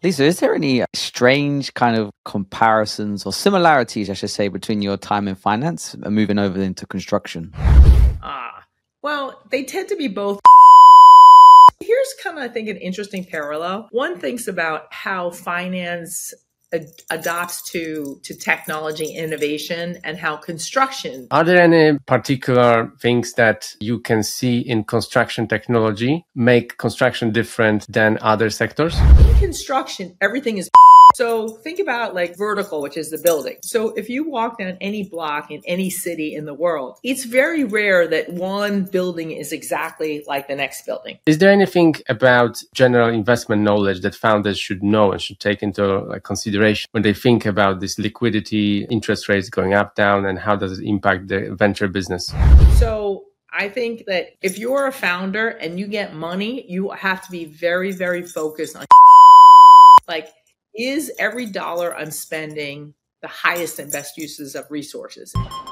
Lisa, is there any strange kind of comparisons or similarities, I should say, between your time in finance and moving over into construction? Well, they tend to be both. Here's kind of, I think, an interesting parallel. One thinks about how finance adopts to technology innovation and how construction. Are there any particular things that you can see in construction technology make construction different than other sectors? In construction, everything is. So think about like vertical, which is the building. So if you walk down any block in any city in the world, it's very rare that one building is exactly like the next building. Is there anything about general investment knowledge that founders should know and should take into consideration when they think about this liquidity, interest rates going up, down, and how does it impact the venture business? So I think that if you're a founder and you get money, you have to be very, very focused on like, is every dollar I'm spending the highest and best uses of resources?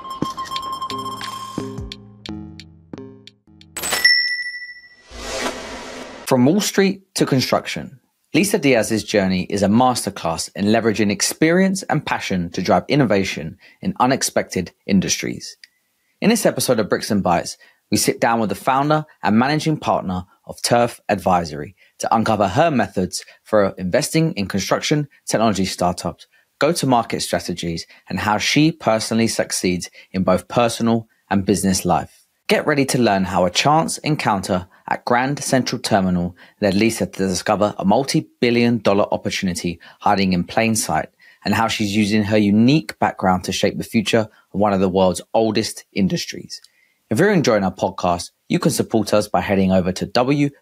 From Wall Street to construction, Lisa Diaz's journey is a masterclass in leveraging experience and passion to drive innovation in unexpected industries. In this episode of Bricks and Bytes, we sit down with the founder and managing partner of Turf Advisory to uncover her methods for investing in construction technology startups, go-to-market strategies, and how she personally succeeds in both personal and business life. Get ready to learn how a chance encounter at Grand Central Terminal led Lisa to discover a multi-billion-dollar opportunity hiding in plain sight, and how she's using her unique background to shape the future of one of the world's oldest industries. If you're enjoying our podcast, you can support us by heading over to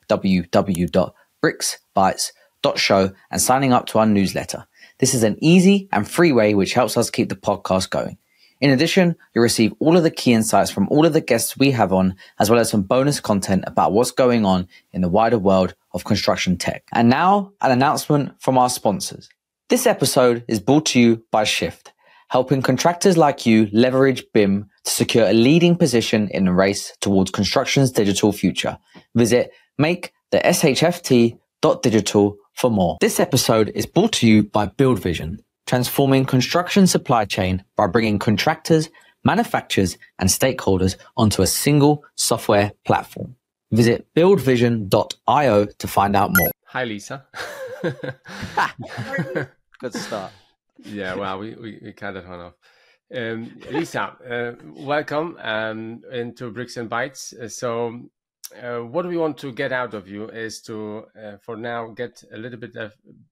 www.bricksbytes.show and signing up to our newsletter. This is an easy and free way which helps us keep the podcast going. In addition, you'll receive all of the key insights from all of the guests we have on, as well as some bonus content about what's going on in the wider world of construction tech. And now, an announcement from our sponsors. This episode is brought to you by Shift, helping contractors like you leverage BIM to secure a leading position in the race towards construction's digital future. Visit maketheshft.digital for more. This episode is brought to you by BuildVision, transforming construction supply chain by bringing contractors, manufacturers, and stakeholders onto a single software platform. Visit buildvision.io to find out more. Hi, Lisa. Good start. Yeah, well, we cut it on off. Lisa, welcome into Bricks and Bytes. So what we want to get out of you is to, for now, get a little bit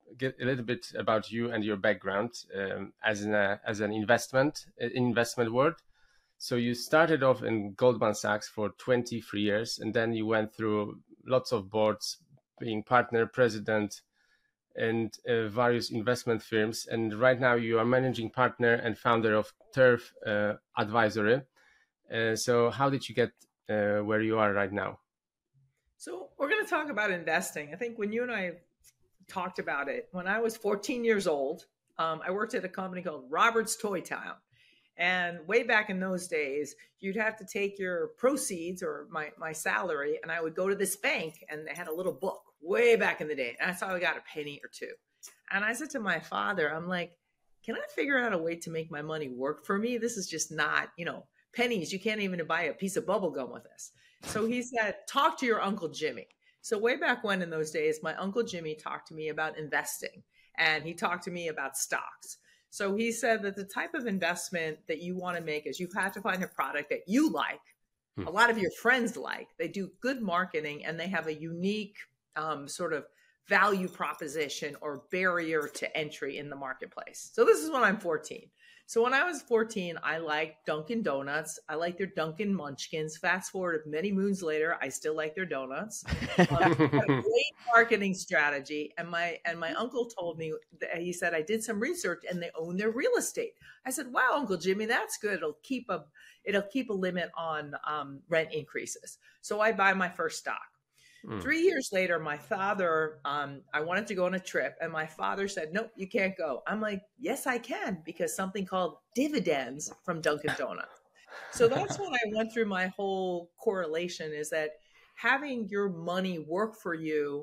about you and your background as an investment world. So you started off in Goldman Sachs for 23 years, and then you went through lots of boards, being partner, president, and various investment firms. And right now you are managing partner and founder of Turf Advisory. So how did you get where you are right now? So we're going to talk about investing. I think when you and I talked about it, when I was 14 years old, I worked at a company called Robert's Toy Town. And way back in those days, you'd have to take your proceeds or my salary, and I would go to this bank, and they had a little book way back in the day. And I saw I got a penny or two. And I said to my father, I'm like, can I figure out a way to make my money work for me? This is just not, pennies. You can't even buy a piece of bubble gum with this. So he said, talk to your Uncle Jimmy. So way back when in those days, my Uncle Jimmy talked to me about investing, and he talked to me about stocks. So he said that the type of investment that you want to make is you have to find a product that you like, a lot of your friends like, they do good marketing, and they have a unique sort of value proposition or barrier to entry in the marketplace. So this is when I'm 14. So when I was 14, I liked Dunkin' Donuts. I liked their Dunkin' Munchkins. Fast forward many moons later, I still like their donuts. A great marketing strategy. And my uncle told me, he said, I did some research and they own their real estate. I said, wow, Uncle Jimmy, that's good. It'll keep a limit on rent increases. So I buy my first stock. 3 years later, my father, I wanted to go on a trip, and my father said, nope, you can't go. I'm like, yes, I can, because something called dividends from Dunkin' Donuts. So that's when I went through my whole correlation, is that having your money work for you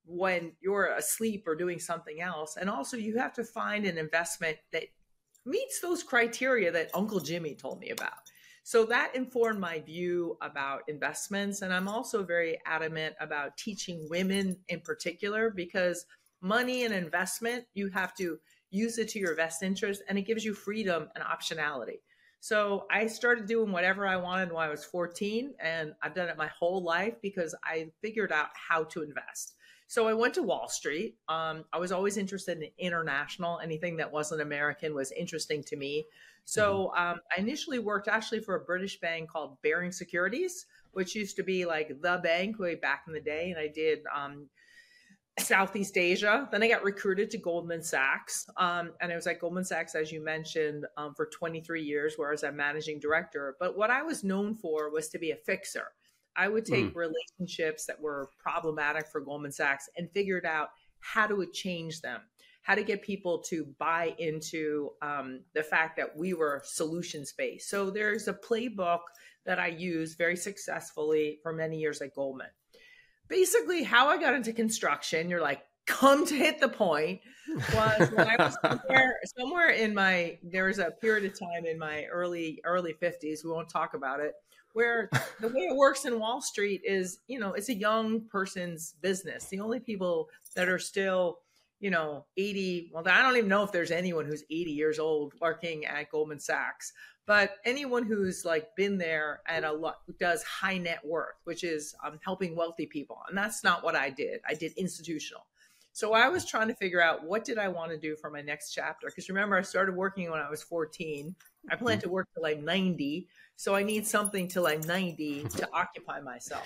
when you're asleep or doing something else. And also you have to find an investment that meets those criteria that Uncle Jimmy told me about. So that informed my view about investments. And I'm also very adamant about teaching women in particular, because money and investment, you have to use it to your best interest, and it gives you freedom and optionality. So I started doing whatever I wanted when I was 14, and I've done it my whole life because I figured out how to invest. So I went to Wall Street. I was always interested in international. Anything that wasn't American was interesting to me. So I initially worked actually for a British bank called Baring Securities, which used to be like the bank way back in the day. And I did Southeast Asia. Then I got recruited to Goldman Sachs. And I was at Goldman Sachs, as you mentioned, for 23 years, whereas I'm managing director. But what I was known for was to be a fixer. I would take relationships that were problematic for Goldman Sachs and figured out how to change them, how to get people to buy into the fact that we were solutions-based. So there's a playbook that I used very successfully for many years at Goldman. Basically, how I got into construction, you're like, come to hit the point, was when I was somewhere in there was a period of time in my early 50s, we won't talk about it, where the way it works in Wall Street is, it's a young person's business. The only people that are still, 80, well, I don't even know if there's anyone who's 80 years old working at Goldman Sachs, but anyone who's like been there and does high net worth, which is helping wealthy people. And that's not what I did. I did institutional. So I was trying to figure out, what did I want to do for my next chapter? Because remember, I started working when I was 14. I plan to work till I'm 90. So I need something till I'm 90 to occupy myself.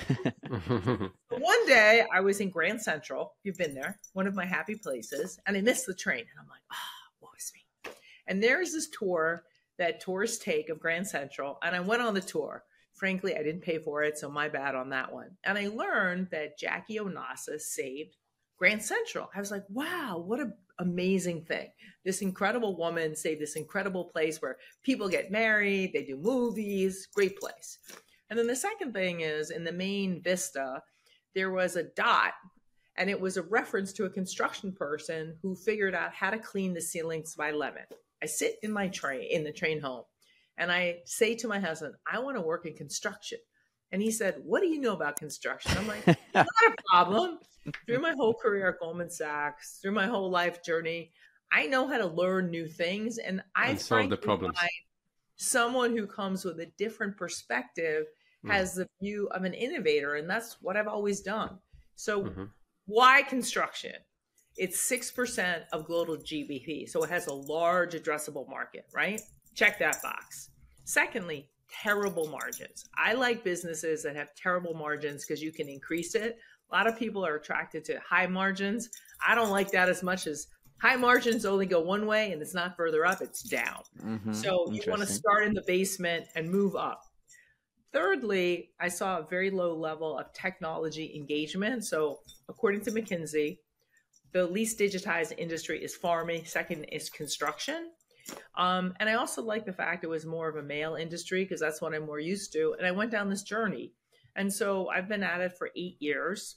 One day I was in Grand Central. You've been there, one of my happy places. And I missed the train. And I'm like, woe is me. And there's this tour that tourists take of Grand Central. And I went on the tour. Frankly, I didn't pay for it, so my bad on that one. And I learned that Jackie Onassis saved Grand Central. I was like, wow, what an amazing thing. This incredible woman saved this incredible place where people get married, they do movies, great place. And then the second thing is, in the main vista, there was a dot, and it was a reference to a construction person who figured out how to clean the ceilings by lemon. I sit in the train home, and I say to my husband, I want to work in construction. And he said, what do you know about construction? I'm like, not a problem. Through my whole career at Goldman Sachs, through my whole life journey, I know how to learn new things. And I solve the problems. Someone who comes with a different perspective has the view of an innovator. And that's what I've always done. So why construction? It's 6% of global GDP. So it has a large addressable market, right? Check that box. Secondly, terrible margins. I like businesses that have terrible margins because you can increase it. A lot of people are attracted to high margins. I don't like that as much, as high margins only go one way, and it's not further up, it's down. So you want to start in the basement and move up. Thirdly, I saw a very low level of technology engagement. So according to McKinsey, the least digitized industry is farming. Second is construction. And I also like the fact it was more of a male industry because that's what I'm more used to. And I went down this journey. And so I've been at it for 8 years.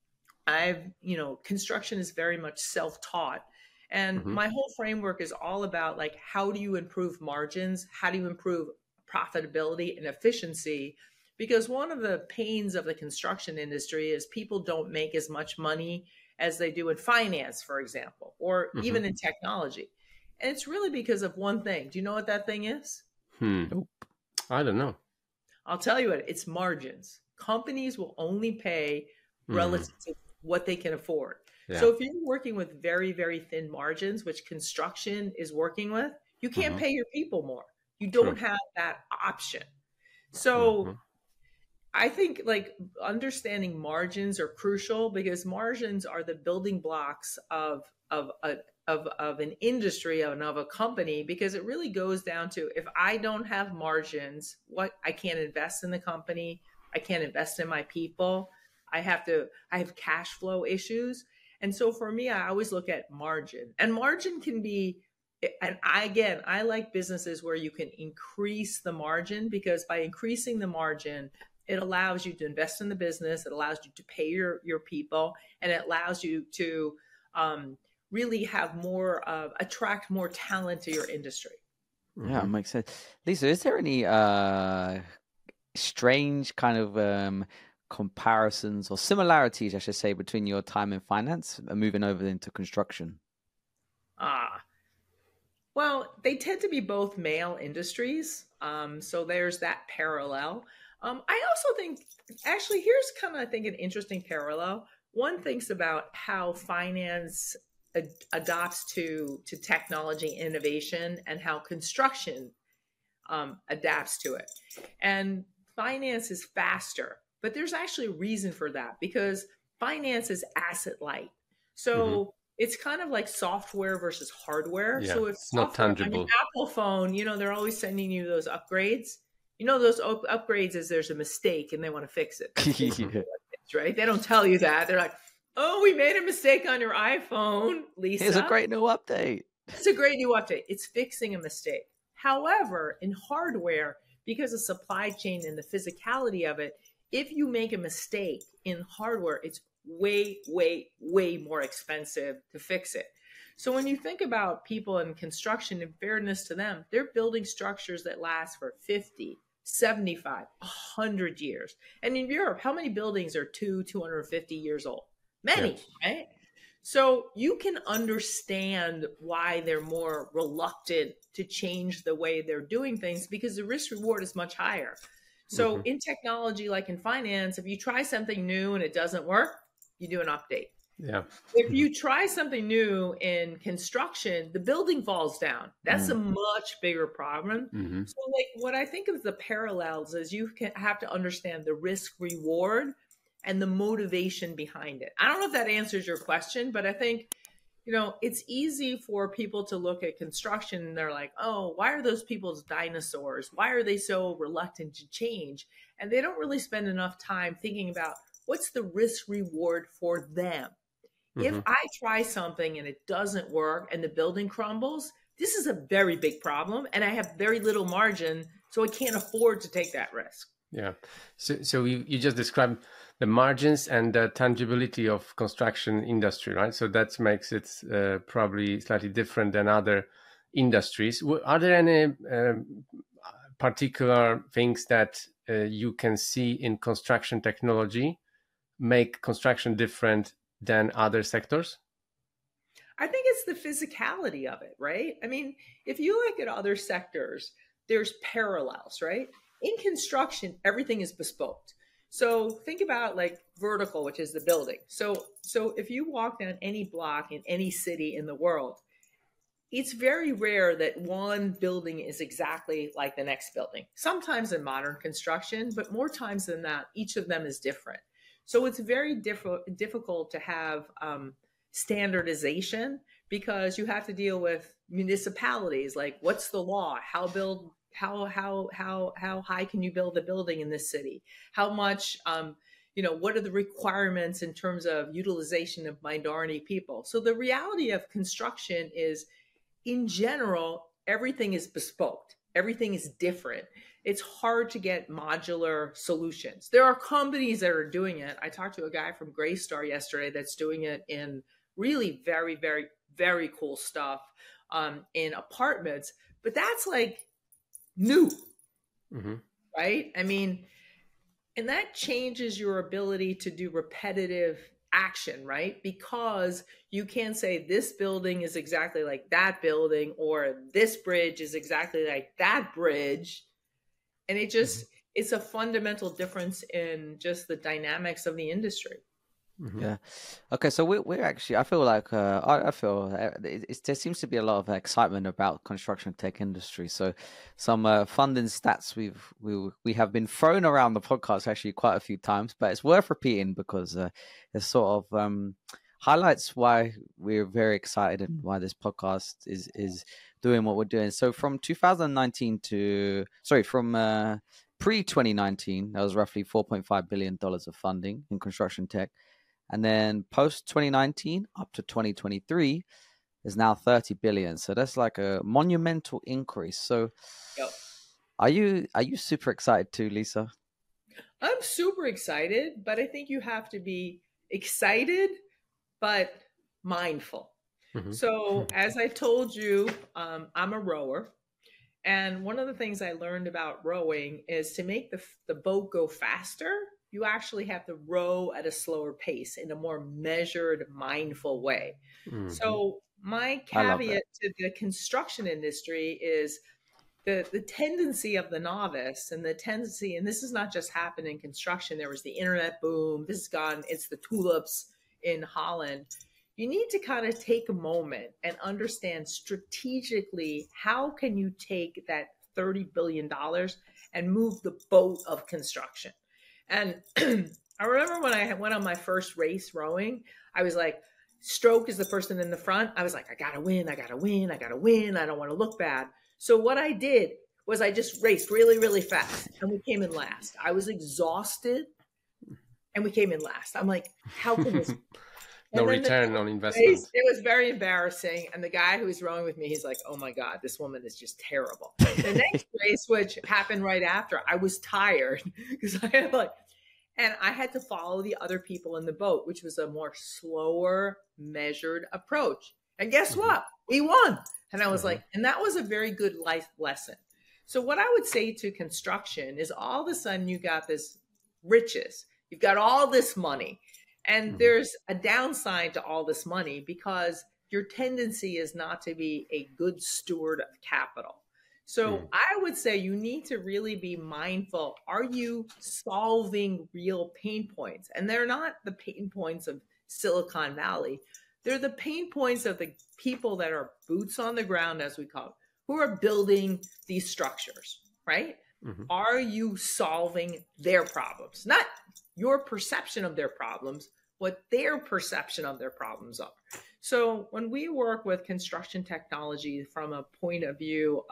Construction is very much self-taught. And my whole framework is all about, like, how do you improve margins? How do you improve profitability and efficiency? Because one of the pains of the construction industry is people don't make as much money as they do in finance, for example, or even in technology. And it's really because of one thing. Do you know what that thing is? Nope. I don't know. I'll tell you what, it's margins. Companies will only pay relative to what they can afford. Yeah. So if you're working with very, very thin margins, which construction is working with, you can't pay your people more. You don't have that option. So I think, like, understanding margins are crucial, because margins are the building blocks of an industry and of a company, because it really goes down to, if I don't have margins, I can't invest in the company. I can't invest in my people. I have cash flow issues. And so for me, I always look at margin, and margin can be, and I like businesses where you can increase the margin, because by increasing the margin, It allows you to invest in the business. It allows you to pay your people, and it allows you to really have more attract more talent to your industry. Yeah, makes sense. Lisa, is there any strange kind of comparisons or similarities, I should say, between your time in finance and moving over into construction? Well, they tend to be both male industries. So there's that parallel. I also think, actually, here's kind of, I think, an interesting parallel. One thinks about how finance adopts to technology innovation and how construction adapts to it. And finance is faster, but there's actually a reason for that, because finance is asset light. So it's kind of like software versus hardware. Yeah, so if it's not tangible. Apple phone, they're always sending you those upgrades. Those upgrades is there's a mistake and they want to fix it. Right? They don't tell you that. They're like, oh, we made a mistake on your iPhone, Lisa. Here's a great new update. It's a great new update. It's fixing a mistake. However, in hardware, because of supply chain and the physicality of it, if you make a mistake in hardware, it's way, way, way more expensive to fix it. So when you think about people in construction, in fairness to them, they're building structures that last for 50, 75, 100 years. And in Europe, how many buildings are 250 years old? Many, yes. Right? So you can understand why they're more reluctant to change the way they're doing things, because the risk reward is much higher. So in technology, like in finance, if you try something new and it doesn't work, you do an update. Yeah. If you try something new in construction, the building falls down. That's a much bigger problem. So like what I think of the parallels is you have to understand the risk reward and the motivation behind it. I don't know if that answers your question, but I think, it's easy for people to look at construction and they're like, oh, why are those people's dinosaurs? Why are they so reluctant to change? And they don't really spend enough time thinking about what's the risk reward for them. If I try something and it doesn't work and the building crumbles, this is a very big problem and I have very little margin, so I can't afford to take that risk. Yeah. So you just described the margins and the tangibility of construction industry, right? So that makes it probably slightly different than other industries. Are there any particular things that you can see in construction technology make construction different than other sectors? I think it's the physicality of it, right? I mean, if you look at other sectors, there's parallels, right? In construction, everything is bespoke. So think about like vertical, which is the building. So if you walk down any block in any city in the world, it's very rare that one building is exactly like the next building. Sometimes in modern construction, but more times than that, each of them is different. So it's very difficult to have standardization, because you have to deal with municipalities. Like, what's the law? How high can you build a building in this city? How much, what are the requirements in terms of utilization of minority people? So the reality of construction is, in general, everything is bespoke. Everything is different. It's hard to get modular solutions. There are companies that are doing it. I talked to a guy from Greystar yesterday that's doing it in really very, very, very cool stuff in apartments. But that's like new, right? I mean, and that changes your ability to do repetitive action, right? Because you can't say this building is exactly like that building, or this bridge is exactly like that bridge. And it just, it's a fundamental difference in just the dynamics of the industry. Yeah. Okay. So we're actually, I feel like, I feel there seems to be a lot of excitement about construction tech industry. So some funding stats we have been thrown around the podcast actually quite a few times, but it's worth repeating because it sort of highlights why we're very excited and why this podcast is doing what we're doing. So from 2019 from pre-2019, that was roughly $4.5 billion of funding in construction tech. And then post 2019 up to 2023 is now 30 billion. So that's like a monumental increase. So are you super excited too, Lisa? I'm super excited, but I think you have to be excited, but mindful. Mhm. So, as I told you, I'm a rower. And one of the things I learned about rowing is to make the boat go faster, you actually have to row at a slower pace in a more measured, mindful way. Mhm. So, my I love caveat that. to the construction industry is the tendency of the novice and the tendency, and this has not just happened in construction, there was the internet boom, this has gone, it's the tulips in Holland. You need to kind of take a moment and understand strategically how can you take that $30 billion and move the boat of construction. And I remember when I went on my first race rowing, I was like, stroke is the person in the front. I was like, I gotta win, I gotta win, I gotta win, I don't want to look bad. So what I did was I just raced really, really fast, and we came in last. I was exhausted, and we came in last. I'm like, how can this? No And then the return on next race, investment. it was very embarrassing. And the guy who was rowing with me, he's like, oh my God, this woman is just terrible. The next race, which happened right after, I was tired because I had like, and I had to follow the other people in the boat, which was a more slower, measured approach. And guess Mhm. what? We won. And I was Mhm. like, and that was a very good life lesson. So, what I would say to construction is all of a sudden you got this riches, you've got all this money, and Mhm. there's a downside to all this money because your tendency is not to be a good steward of capital. So Mhm. I would say you need to really be mindful. Are you solving real pain points? And they're not the pain points of Silicon Valley. They're the pain points of the people that are boots on the ground, as we call it, who are building these structures, right? Mhm. Are you solving their problems? Not your perception of their problems, what their perception of their problems are. So when we work with construction technology from a point of view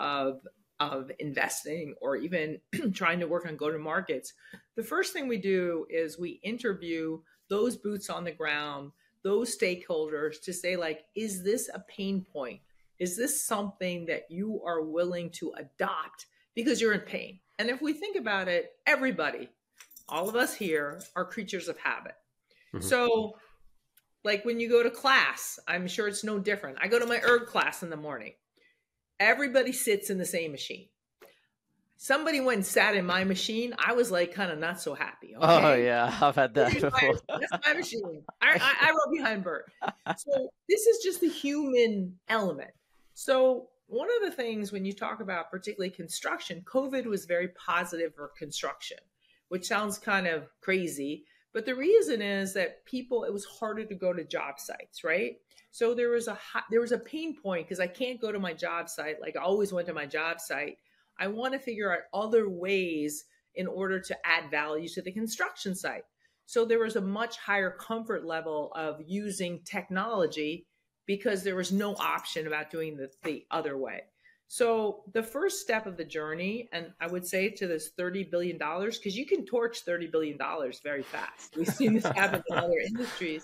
of investing or even trying to work on go to markets, the first thing we do is we interview those boots on the ground, those stakeholders to say like, is this a pain point? Is this something that you are willing to adopt because you're in pain? And if we think about it, everybody, all of us here are creatures of habit. Mhm. So like when you go to class, I'm sure it's no different. I go to my erg class in the morning. Everybody sits in the same machine. Somebody went and sat in my machine. I was like kind of not so happy. Oh Okay. yeah, I've had that before. That's my machine. I wrote behind Bert. So this is just the human element. So one of the things when you talk about particularly construction, COVID was very positive for construction, which sounds kind of crazy. But the reason is that people, it was harder to go to job sites, right? So there was a pain point because I can't go to my job site like I always went to my job site. I want to figure out other ways in order to add value to the construction site. So there was a much higher comfort level of using technology because there was no option about doing the other way. So the first step of the journey, and I would say to this $30 billion, because you can torch $30 billion very fast. We've seen this happen in other industries.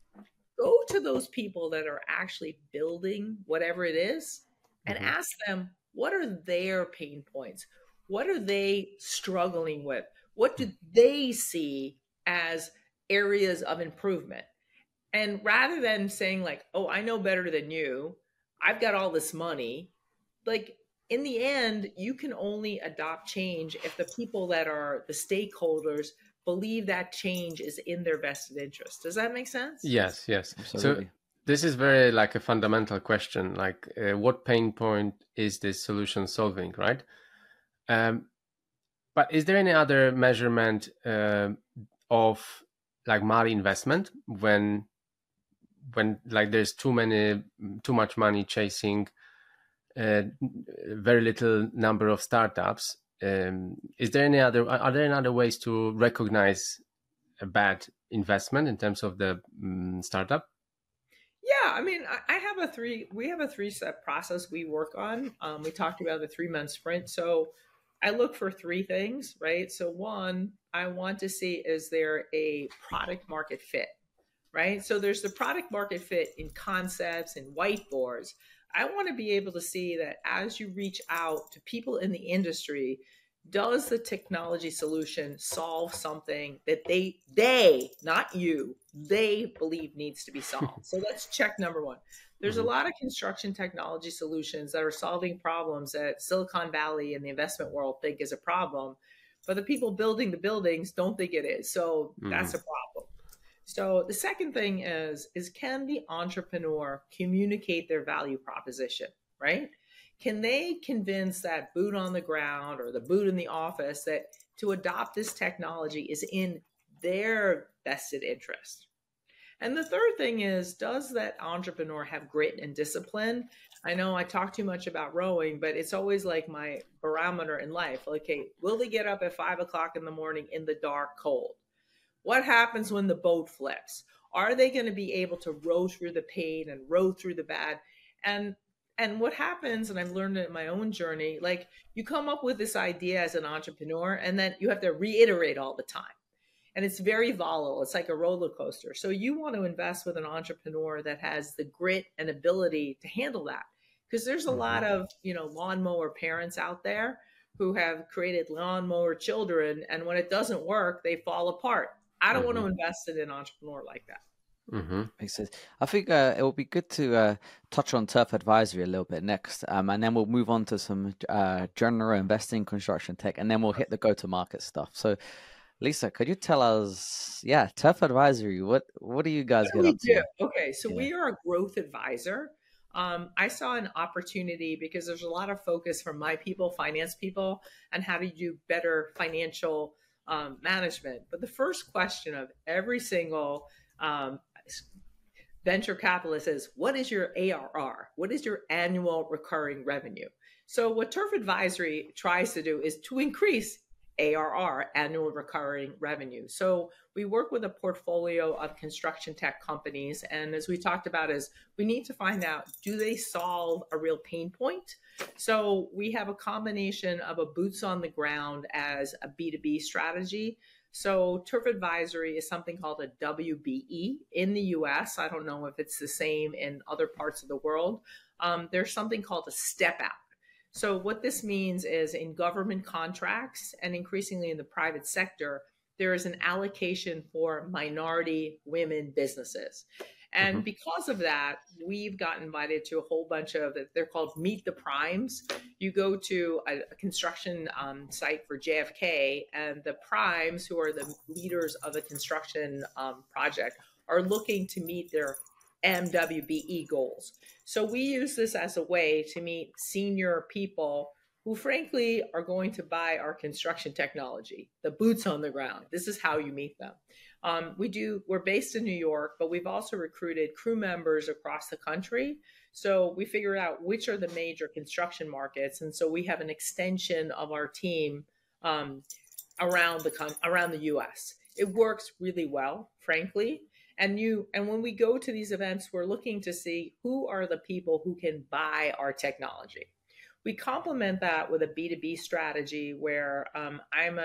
Go to those people that are actually building whatever it is and Mhm. ask them, what are their pain points? What are they struggling with? What do they see as areas of improvement? And rather than saying, like, oh, I know better than you, I've got all this money, like, in the end, you can only adopt change if the people that are the stakeholders believe that change is in their vested interest. Does that make sense? Yes, yes. So Absolutely. this is very like a fundamental question, like what pain point is this solution solving, right? Um, but is there any other measurement of like malinvestment when like there's too much money chasing very little number of startups? Is there any other are there any other ways to recognize a bad investment in terms of the startup? Yeah, I mean, we have a 3-step process we work on. We talked about the 3-month sprint. So I look for 3 things, right? So one, I want to see, is there a product market fit, right? So there's the product market fit in concepts and whiteboards. I want to be able to see that as you reach out to people in the industry, does the technology solution solve something that they, not you, they believe needs to be solved? So that's check number one. There's a lot of construction technology solutions that are solving problems that Silicon Valley and the investment world think is a problem, but the people building the buildings don't think it is. So that's a problem. So the second thing is can the entrepreneur communicate their value proposition, right? Can they convince that boot on the ground or the boot in the office that to adopt this technology is in their vested interest? And the third thing is, does that entrepreneur have grit and discipline? I know I talk too much about rowing, but it's always like my barometer in life. Okay, will they get up at 5 o'clock in the morning in the dark, cold? What happens when the boat flips? Are they going to be able to row through the pain and row through the bad? And what happens, and I've learned it in my own journey, like you come up with this idea as an entrepreneur and then you have to reiterate all the time. And it's very volatile. It's like a roller coaster. So you want to invest with an entrepreneur that has the grit and ability to handle that. Because there's a lot of, lawnmower parents out there who have created lawnmower children. And when it doesn't work, they fall apart. I don't want to invest in an entrepreneur like that. Makes sense. I think it will be good to touch on Turf Advisory a little bit next, and then we'll move on to some general investing, construction tech, and then we'll hit the go-to-market stuff. So, Lisa, could you tell us, Turf Advisory, what do you guys get up to? Okay, so we are a growth advisor. I saw an opportunity because there's a lot of focus from my people, finance people, on how to do better financial management. But the first question of every single venture capitalist is, what is your ARR? What is your annual recurring revenue? So what Turf Advisory tries to do is to increase ARR, annual recurring revenue. So we work with a portfolio of construction tech companies. And as we talked about is we need to find out, do they solve a real pain point? So we have a combination of a boots on the ground as a B2B strategy. So Turf Advisory is something called a WBE in the US. I don't know if it's the same in other parts of the world. There's something called a step out. So what this means is in government contracts and increasingly in the private sector, there is an allocation for minority women businesses. And because of that, we've got invited to a whole bunch of, they're called Meet the Primes. You go to a construction site for JFK, and the primes, who are the leaders of a construction project, are looking to meet their MWBE goals. So we use this as a way to meet senior people who frankly are going to buy our construction technology, the boots on the ground. This is how you meet them. We're based in New York, but we've also recruited crew members across the country. So we figure out which are the major construction markets. And so we have an extension of our team around the US. It works really well, frankly. And when we go to these events, we're looking to see who are the people who can buy our technology. We complement that with a B2B strategy where an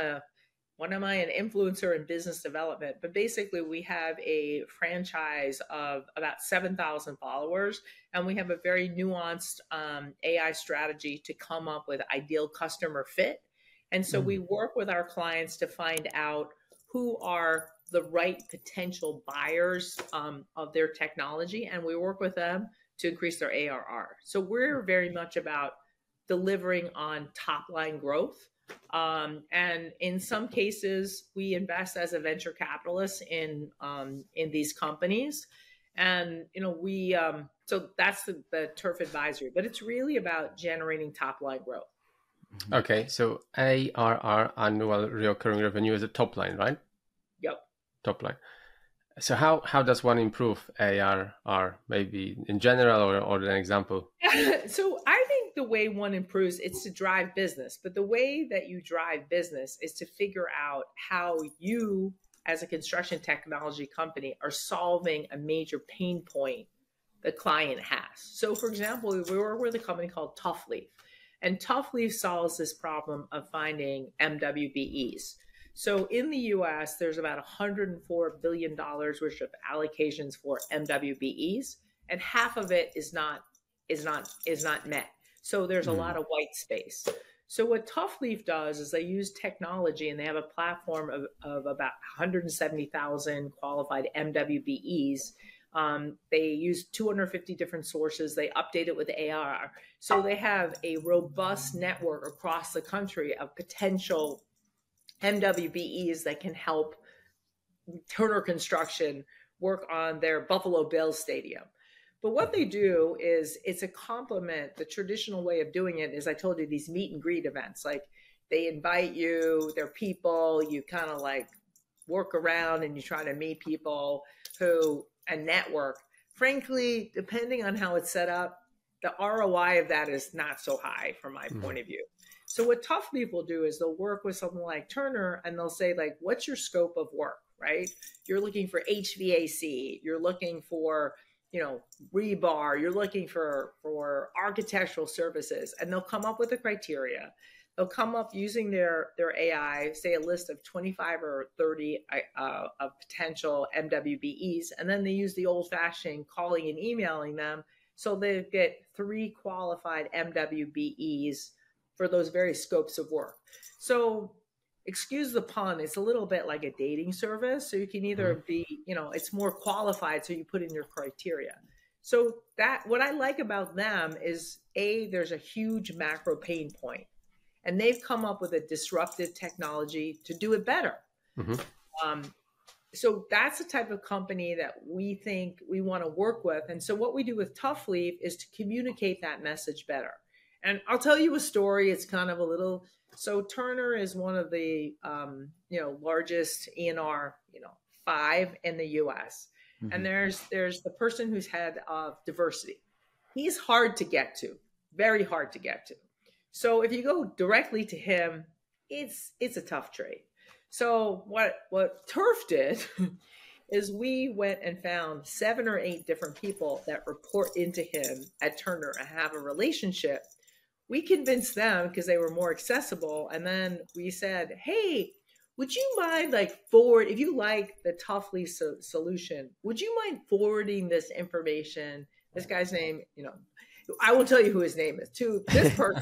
influencer in business development, but basically we have a franchise of about 7,000 followers, and we have a very nuanced AI strategy to come up with ideal customer fit. And so we work with our clients to find out who are the right potential buyers of their technology, and we work with them to increase their ARR. So we're very much about delivering on top line growth. And in some cases, we invest as a venture capitalist in these companies. And, so that's the Turf Advisory, but it's really about generating top line growth. Okay. So ARR, annual recurring revenue, is a top line, right? Yep. Top line. So how does one improve ARR, maybe in general or an example? So I think the way one improves, it's to drive business. But the way that you drive business is to figure out how you, as a construction technology company, are solving a major pain point the client has. So for example, we work with a company called Toughleaf. And Toughleaf solves this problem of finding MWBEs. So in the US, there's about $104 billion worth of allocations for MWBEs, and half of it is not met. So there's a lot of white space. So what Tough Leaf does is they use technology, and they have a platform of about 170,000 qualified MWBEs. They use 250 different sources. They update it with AR. So they have a robust network across the country of potential MWBEs that can help Turner Construction work on their Buffalo Bills stadium. But what they do is it's a complement. The traditional way of doing it is, I told you, these meet and greet events. Like, they invite you, they're people, you kind of like work around and you try to meet people and network. Frankly, depending on how it's set up, the ROI of that is not so high from my point of view. So what Tough Leaf will do is they'll work with someone like Turner, and they'll say, like, what's your scope of work, right? You're looking for HVAC, you're looking for, rebar, you're looking for architectural services, and they'll come up with a criteria. They'll come up using their AI, say a list of 25 or 30 of potential MWBEs, and then they use the old-fashioned calling and emailing them, so they get 3 qualified MWBEs for those various scopes of work. So, excuse the pun, it's a little bit like a dating service. So you can either be, it's more qualified, so you put in your criteria. So what I like about them is, there's a huge macro pain point, and they've come up with a disruptive technology to do it better. So that's the type of company that we think we want to work with. And so what we do with Tough Leaf is to communicate that message better. And I'll tell you a story. It's kind of a little... So Turner is one of the, largest ENR, 5 in the U.S. And there's the person who's head of diversity. He's hard to get to, very hard to get to. So if you go directly to him, it's a tough trade. So what Turf did is we went and found 7 or 8 different people that report into him at Turner and have a relationship. We convinced them because they were more accessible. And then we said, hey, would you mind if you like the Tough Leaf solution, would you mind forwarding this information, this guy's name, I won't tell you who his name is, to this person,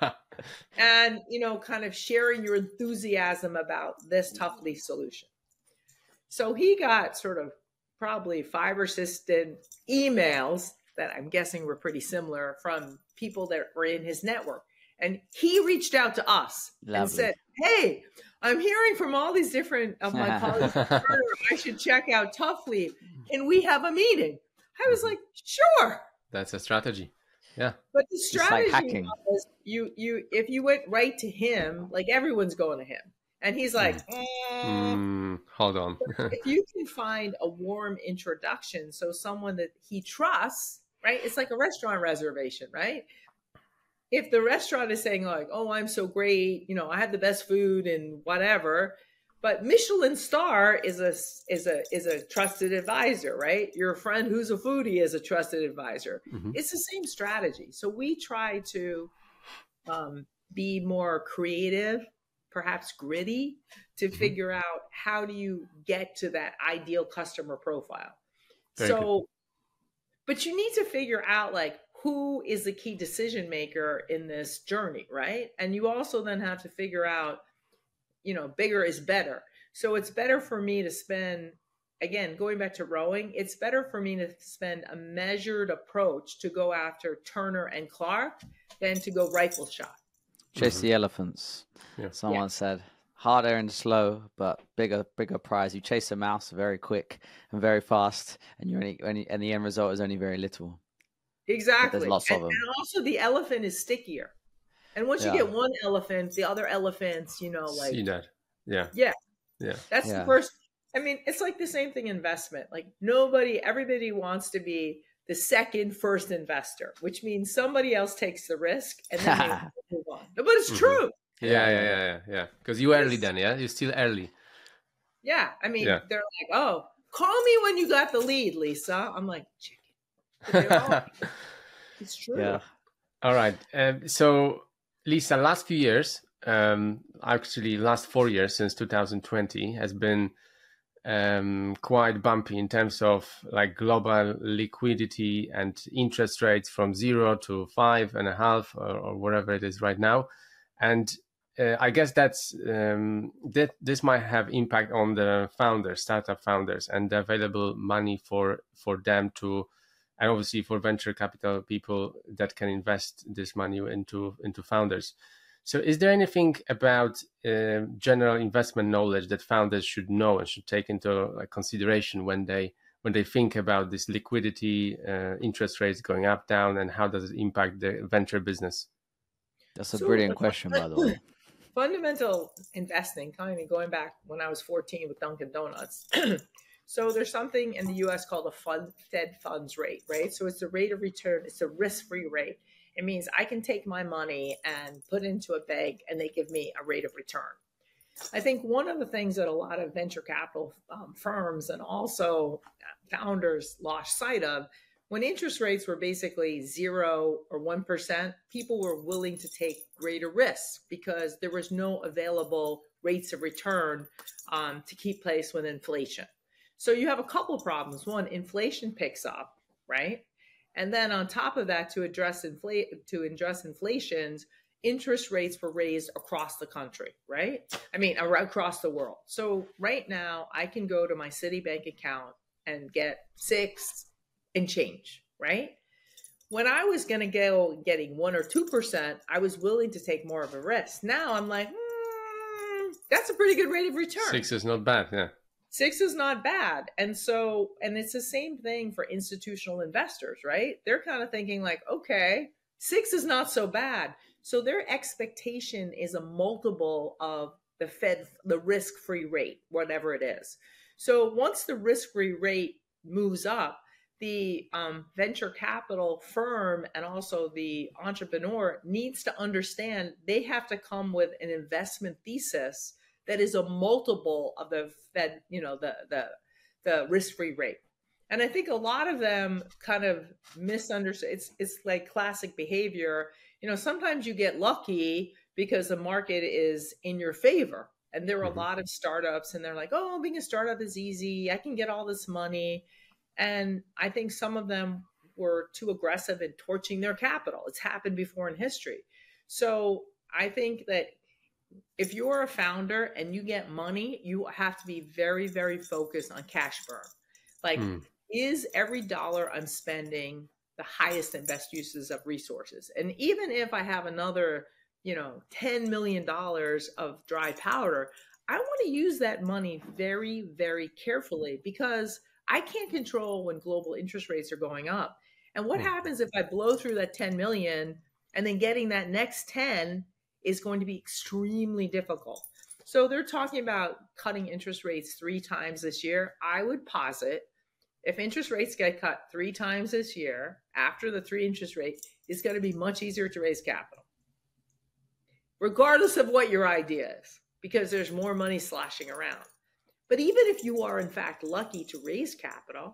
and, kind of sharing your enthusiasm about this Tough Leaf solution. So he got sort of probably 5 or 6 emails that I'm guessing were pretty similar from people that were in his network. And he reached out to us and said, hey, I'm hearing from all these different of my colleagues, I should check out Tough Leaf. Can we have a meeting? I was like, sure. That's a strategy. Yeah. But the strategy was if you went right to him, like, everyone's going to him. And he's like, hold on. If you can find a warm introduction, so someone that he trusts, right? It's like a restaurant reservation, right? If the restaurant is saying, like, oh, I'm so great, I had the best food and whatever, but Michelin star is a trusted advisor, right? Your friend who's a foodie is a trusted advisor. It's the same strategy. So we try to be more creative, perhaps gritty, to figure out how do you get to that ideal customer profile. But you need to figure out, like, who is the key decision maker in this journey, right? And you also then have to figure out, bigger is better. So it's better for me to spend, again, going back to rowing, it's better for me to spend a measured approach to go after Turner and Clark than to go rifle shot. Chase the elephants. Yeah. Someone said, harder and slow, but bigger prize. You chase a mouse very quick and very fast, and and the end result is only very little. Exactly. But there's lots of them. And also the elephant is stickier. And once you get one elephant, the other elephants, see that. Yeah. That's the first. I mean, it's like the same thing investment. Like, everybody wants to be the first investor, which means somebody else takes the risk and then they move on. But it's true. Yeah. Because you're early then, yeah? You're still early. Yeah. I mean, they're like, oh, call me when you got the lead, Lisa. I'm like, chicken. It's true. Yeah. All right. So, Lisa, last few years, actually last 4 years since 2020 has been quite bumpy in terms of like global liquidity and interest rates from 0 to 5.5 or whatever it is right now. And I guess that's this might have impact on the founders, startup founders, and the available money for them to, and obviously for venture capital people that can invest this money into founders. So is there anything about general investment knowledge that founders should know and should take into consideration when they think about this liquidity, interest rates going up, down, and how does it impact the venture business? That's a brilliant question, by the way. Fundamental investing, kind of going back when I was 14 with Dunkin' Donuts. So there's something in the US called a Fed funds rate, right? So it's the rate of return. It's a risk-free rate. It means I can take my money and put it into a bank and they give me a rate of return. I think one of the things that a lot of venture capital firms and also founders lost sight of, when interest rates were basically 0 or 1%, people were willing to take greater risks because there was no available rates of return to keep pace with inflation. So you have a couple of problems. One, inflation picks up, right? And then on top of that, to address inflations, interest rates were raised across the country, right? I mean, across the world. So right now, I can go to my Citibank account and get 6 and change, right? When I was going to go getting 1 or 2%, I was willing to take more of a risk. Now I'm like, that's a pretty good rate of return. 6 is not bad, yeah. 6 is not bad. And so, and it's the same thing for institutional investors, right? They're kind of thinking like, okay, 6 is not so bad. So their expectation is a multiple of the Fed, the risk-free rate, whatever it is. So once the risk-free rate moves up, the venture capital firm and also the entrepreneur needs to understand they have to come with an investment thesis that is a multiple of the Fed, the risk-free rate. And I think a lot of them kind of misunderstand. It's like classic behavior. Sometimes you get lucky because the market is in your favor. And there are a lot of startups and they're like, oh, being a startup is easy. I can get all this money. And I think some of them were too aggressive in torching their capital. It's happened before in history. So I think that if you're a founder and you get money, you have to be very, very focused on cash burn. Like, is every dollar I'm spending the highest and best uses of resources? And even if I have another, $10 million of dry powder, I want to use that money very, very carefully because I can't control when global interest rates are going up. And what happens if I blow through that 10 million and then getting that next 10 is going to be extremely difficult. So they're talking about cutting interest rates 3 times this year. I would posit if interest rates get cut 3 times this year, after the 3 interest rate, it's going to be much easier to raise capital, regardless of what your idea is, because there's more money sloshing around. But even if you are in fact lucky to raise capital,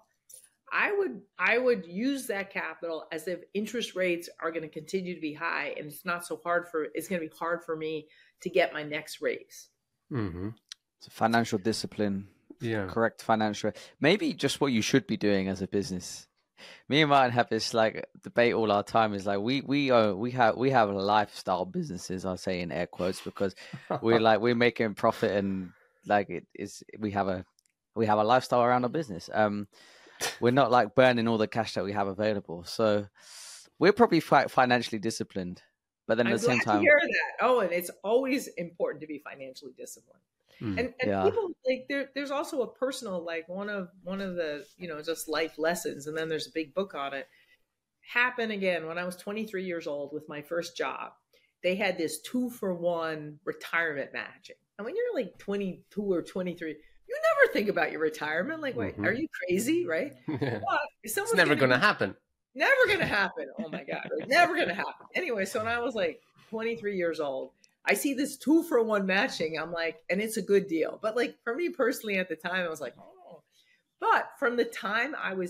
I would use that capital as if interest rates are going to continue to be high and it's going to be hard for me to get my next raise. It's a financial discipline. Yeah. Correct financial. Maybe just what you should be doing as a business. Me and Martin have this debate all our time. Is like we have lifestyle businesses. I'll say in air quotes because we're making profit and we have a lifestyle around our business. We're not burning all the cash that we have available. So we're probably financially disciplined, but then at the same time, hear that. Oh, and it's always important to be financially disciplined. And people there's also a personal, one of the, just life lessons. And then there's a big book on it. Happened again when I was 23 years old with my first job. They had this 2-for-1 retirement matching. And when you're 22 or 23, you never think about your retirement. Wait, are you crazy? Right? Well, it's never going to happen. Never going to happen. Oh my God. Never going to happen. Anyway, so when I was 23 years old, I see this 2-for-1 matching. I'm like, and it's a good deal. But for me personally at the time, I was like, oh. But from the time I was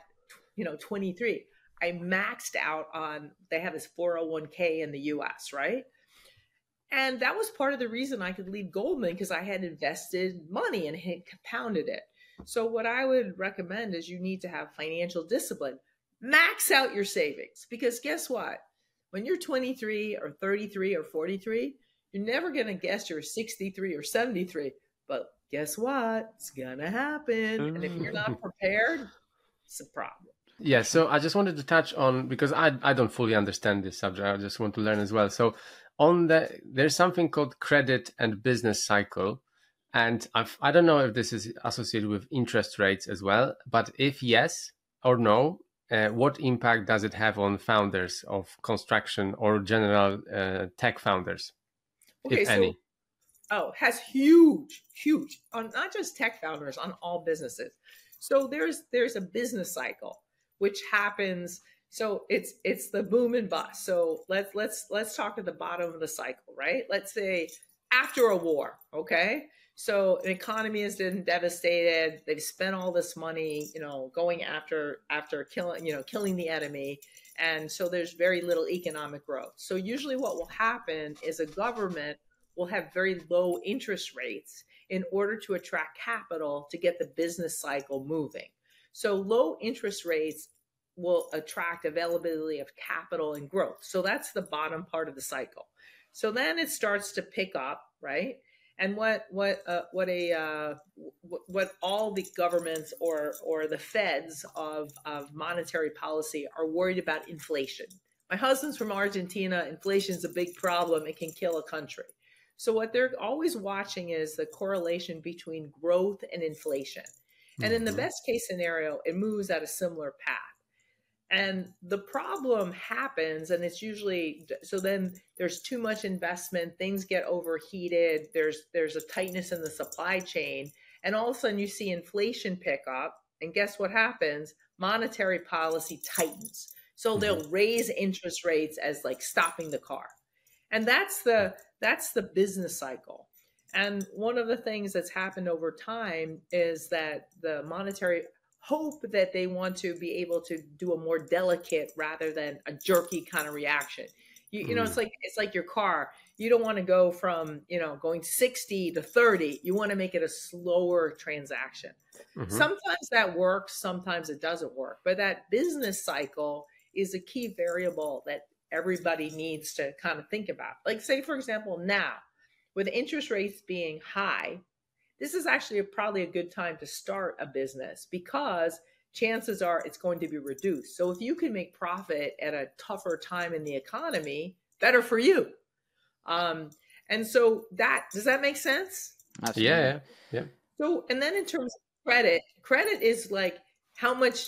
23, I maxed out on, they have this 401k in the US, right? And that was part of the reason I could leave Goldman, because I had invested money and had compounded it. So what I would recommend is you need to have financial discipline. Max out your savings, because guess what? When you're 23 or 33 or 43, you're never going to guess you're 63 or 73. But guess what? It's going to happen. And if you're not prepared, it's a problem. Yeah, so I just wanted to touch on, because I don't fully understand this subject. I just want to learn as well. So there's something called credit and business cycle. And I don't know if this is associated with interest rates as well, but if yes or no, what impact does it have on founders of construction or general tech founders, if any? Has huge, on not just tech founders, on all businesses. So there's a business cycle which happens. So it's the boom and bust. So let's talk at the bottom of the cycle, right? Let's say after a war, okay? So an economy has been devastated. They've spent all this money, going after killing the enemy. And so there's very little economic growth. So usually what will happen is a government will have very low interest rates in order to attract capital to get the business cycle moving. So low interest rates will attract availability of capital and growth. So that's the bottom part of the cycle. So then it starts to pick up, right? And what all the governments or the feds of monetary policy are worried about inflation. My husband's from Argentina. Inflation is a big problem. It can kill a country. So what they're always watching is the correlation between growth and inflation. And in the best case scenario, it moves at a similar path. And the problem happens, and it's usually, so then there's too much investment, things get overheated, there's a tightness in the supply chain, and all of a sudden you see inflation pick up, and guess what happens? Monetary policy tightens. So they'll raise interest rates as like stopping the car. And that's the business cycle. And one of the things that's happened over time is that the monetary hope that they want to be able to do a more delicate rather than a jerky kind of reaction. You know, it's like your car. You don't want to go from, going 60 to 30. You want to make it a slower transaction. Sometimes that works, sometimes it doesn't work. But that business cycle is a key variable that everybody needs to kind of think about. Like, say, for example, now with interest rates being high, this is actually probably a good time to start a business because chances are it's going to be reduced. So if you can make profit at a tougher time in the economy, better for you. And so does that make sense? Yeah. So, and then in terms of credit is like how much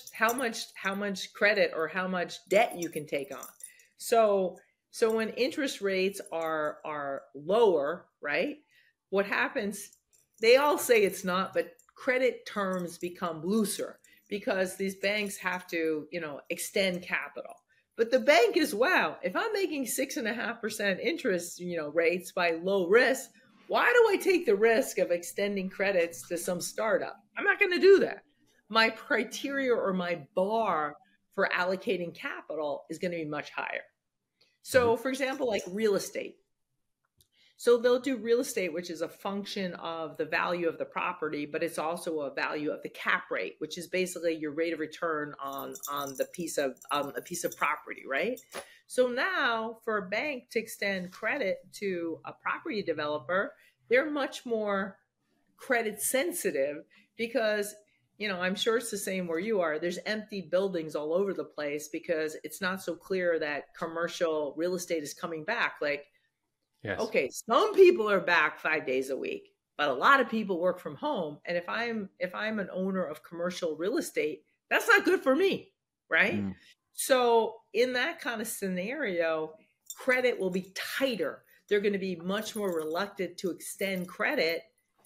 credit or how much debt you can take on. So when interest rates are lower, right? What happens? They all say it's not, but credit terms become looser because these banks have to, extend capital. But the bank as well, if I'm making 6.5% interest, rates by low risk, why do I take the risk of extending credits to some startup? I'm not going to do that. My criteria or my bar for allocating capital is going to be much higher. So, for example, like real estate. So they'll do real estate, which is a function of the value of the property, but it's also a value of the cap rate, which is basically your rate of return on the piece of property, right? So now for a bank to extend credit to a property developer, they're much more credit sensitive because, I'm sure it's the same where you are. There's empty buildings all over the place because it's not so clear that commercial real estate is coming back. Like, yes. Okay, some people are back 5 days a week, but a lot of people work from home. And if I'm an owner of commercial real estate, that's not good for me, right? So in that kind of scenario, credit will be tighter. They're going to be much more reluctant to extend credit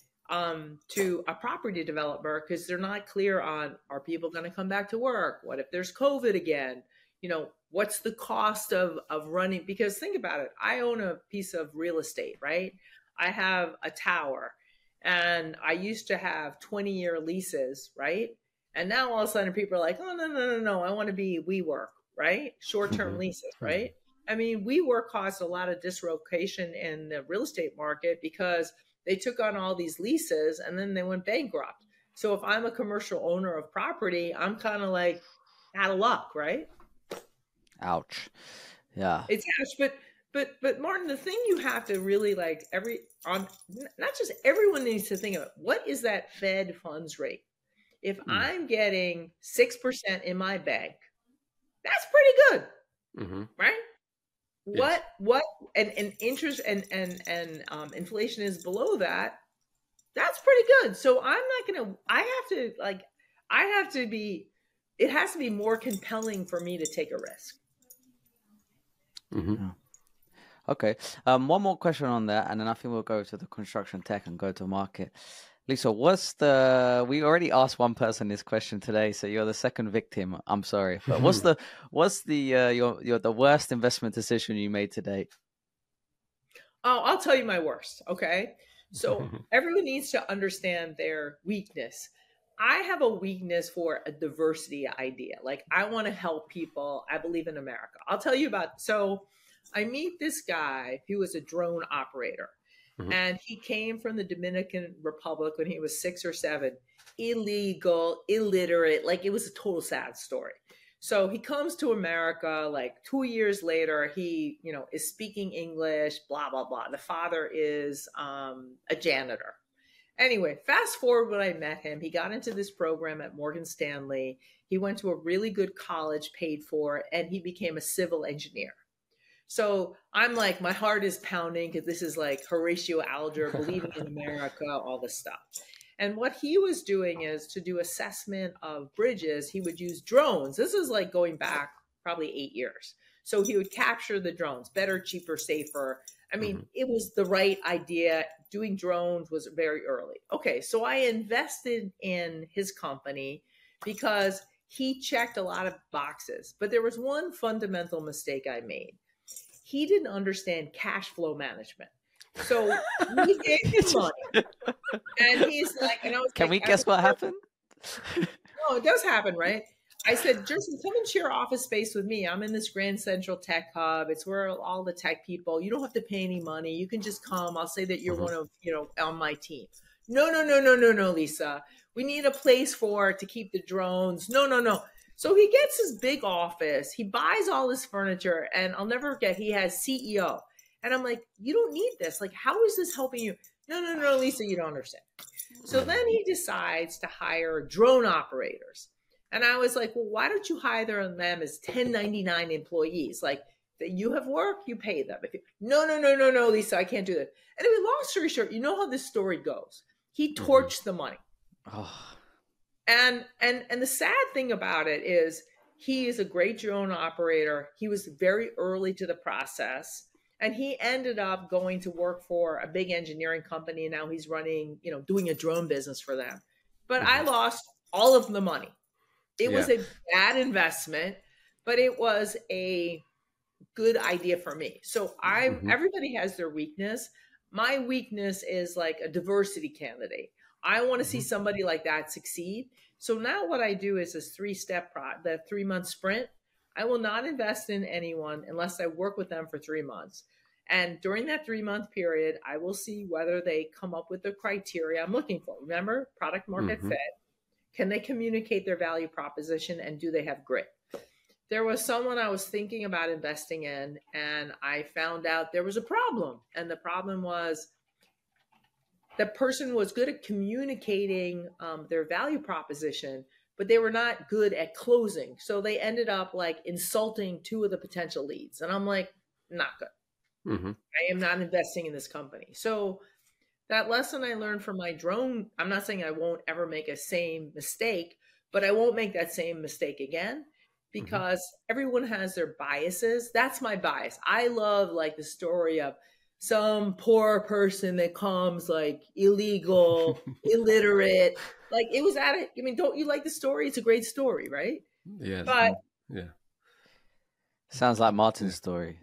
to a property developer because they're not clear on, are people going to come back to work? What if there's COVID again? What's the cost of running? Because think about it. I own a piece of real estate, right? I have a tower and I used to have 20-year leases, right? And now all of a sudden people are like, oh, no. I want to be WeWork, right? Short-term leases, right? I mean, WeWork caused a lot of dislocation in the real estate market because they took on all these leases and then they went bankrupt. So if I'm a commercial owner of property, I'm kind of like out of luck, right? Ouch. Yeah. It's cash, but Martin, the thing you have to really like not just everyone needs to think about what is that Fed funds rate. If I'm getting 6% in my bank, that's pretty good, right? Yes. What and interest and inflation is below that. That's pretty good. So I'm not gonna. I have to be. It has to be more compelling for me to take a risk. Yeah. Okay. One more question on that, and then I think we'll go to the construction tech and go to market. Lisa, we already asked one person this question today, so you're the second victim. I'm sorry, but what's the worst investment decision you made to date? Oh, I'll tell you my worst. Okay. So everyone needs to understand their weakness. I have a weakness for a diversity idea. Like I want to help people. I believe in America. I'll tell you so I meet this guy who was a drone operator. And he came from the Dominican Republic when he was 6 or 7, illegal, illiterate. Like it was a total sad story. So he comes to America like 2 years later. He, is speaking English, blah, blah, blah. The father is a janitor. Anyway, fast forward when I met him, he got into this program at Morgan Stanley. He went to a really good college paid for, and he became a civil engineer. So I'm like, my heart is pounding because this is like Horatio Alger, believing in America, all this stuff. And what he was doing is to do assessment of bridges, he would use drones. This is like going back probably 8 years. So he would capture the drones, better, cheaper, safer. I mean, it was the right idea. Doing drones was very early. Okay, so I invested in his company because he checked a lot of boxes. But there was one fundamental mistake I made. He didn't understand cash flow management. So we gave him money. And he's like, and I was Can we guess what happened? No, it does happen, right? I said, Justin, come and share office space with me. I'm in this Grand Central Tech Hub. It's where all the tech people, you don't have to pay any money. You can just come. I'll say that you're one of, on my team. No, Lisa. We need a place to keep the drones. No. So he gets his big office. He buys all this furniture. And I'll never forget, he has CEO. And I'm like, you don't need this. Like, how is this helping you? No, Lisa, you don't understand. So then he decides to hire drone operators. And I was like, well, why don't you hire them as 1099 employees? Like, you have work, you pay them. No, Lisa, I can't do that. Anyway, long story short, you know how this story goes. He torched the money. Oh. And the sad thing about it is he is a great drone operator. He was very early to the process. And he ended up going to work for a big engineering company. And now he's running, doing a drone business for them. But I lost all of the money. It was a bad investment, but it was a good idea for me. So everybody has their weakness. My weakness is like a diversity candidate. I want to see somebody like that succeed. So now what I do is this 3-month sprint. I will not invest in anyone unless I work with them for 3 months. And during that 3-month period, I will see whether they come up with the criteria I'm looking for. Remember, product market fit. Can they communicate their value proposition, and do they have grit? There was someone I was thinking about investing in, and I found out there was a problem. And the problem was the person was good at communicating their value proposition, but they were not good at closing. So they ended up like insulting 2 of the potential leads. And I'm like, not good. I am not investing in this company. So that lesson I learned from my drone, I'm not saying I won't ever make a same mistake, but I won't make that same mistake again, because everyone has their biases. That's my bias. I love like the story of some poor person that comes like illegal, illiterate. Like it was don't you like the story? It's a great story, right? Yes. But sounds like Martin's story.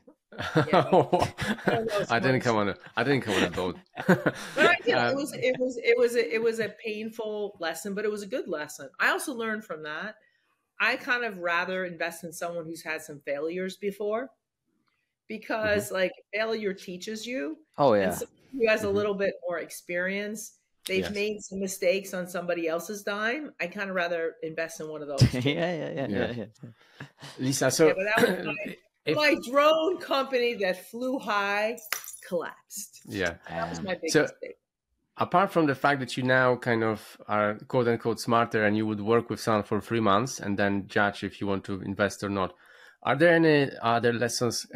I didn't come on a boat. But I did. It was a painful lesson, but it was a good lesson. I also learned from that. I kind of rather invest in someone who's had some failures before, because like failure teaches you. Oh yeah. And who has a little bit more experience. They've made some mistakes on somebody else's dime. I kind of rather invest in one of those. Yeah. Lisa, so my drone company that flew high collapsed. Yeah. That was my big mistake. Apart from the fact that you now kind of are quote unquote smarter and you would work with someone for 3 months and then judge if you want to invest or not, are there any other lessons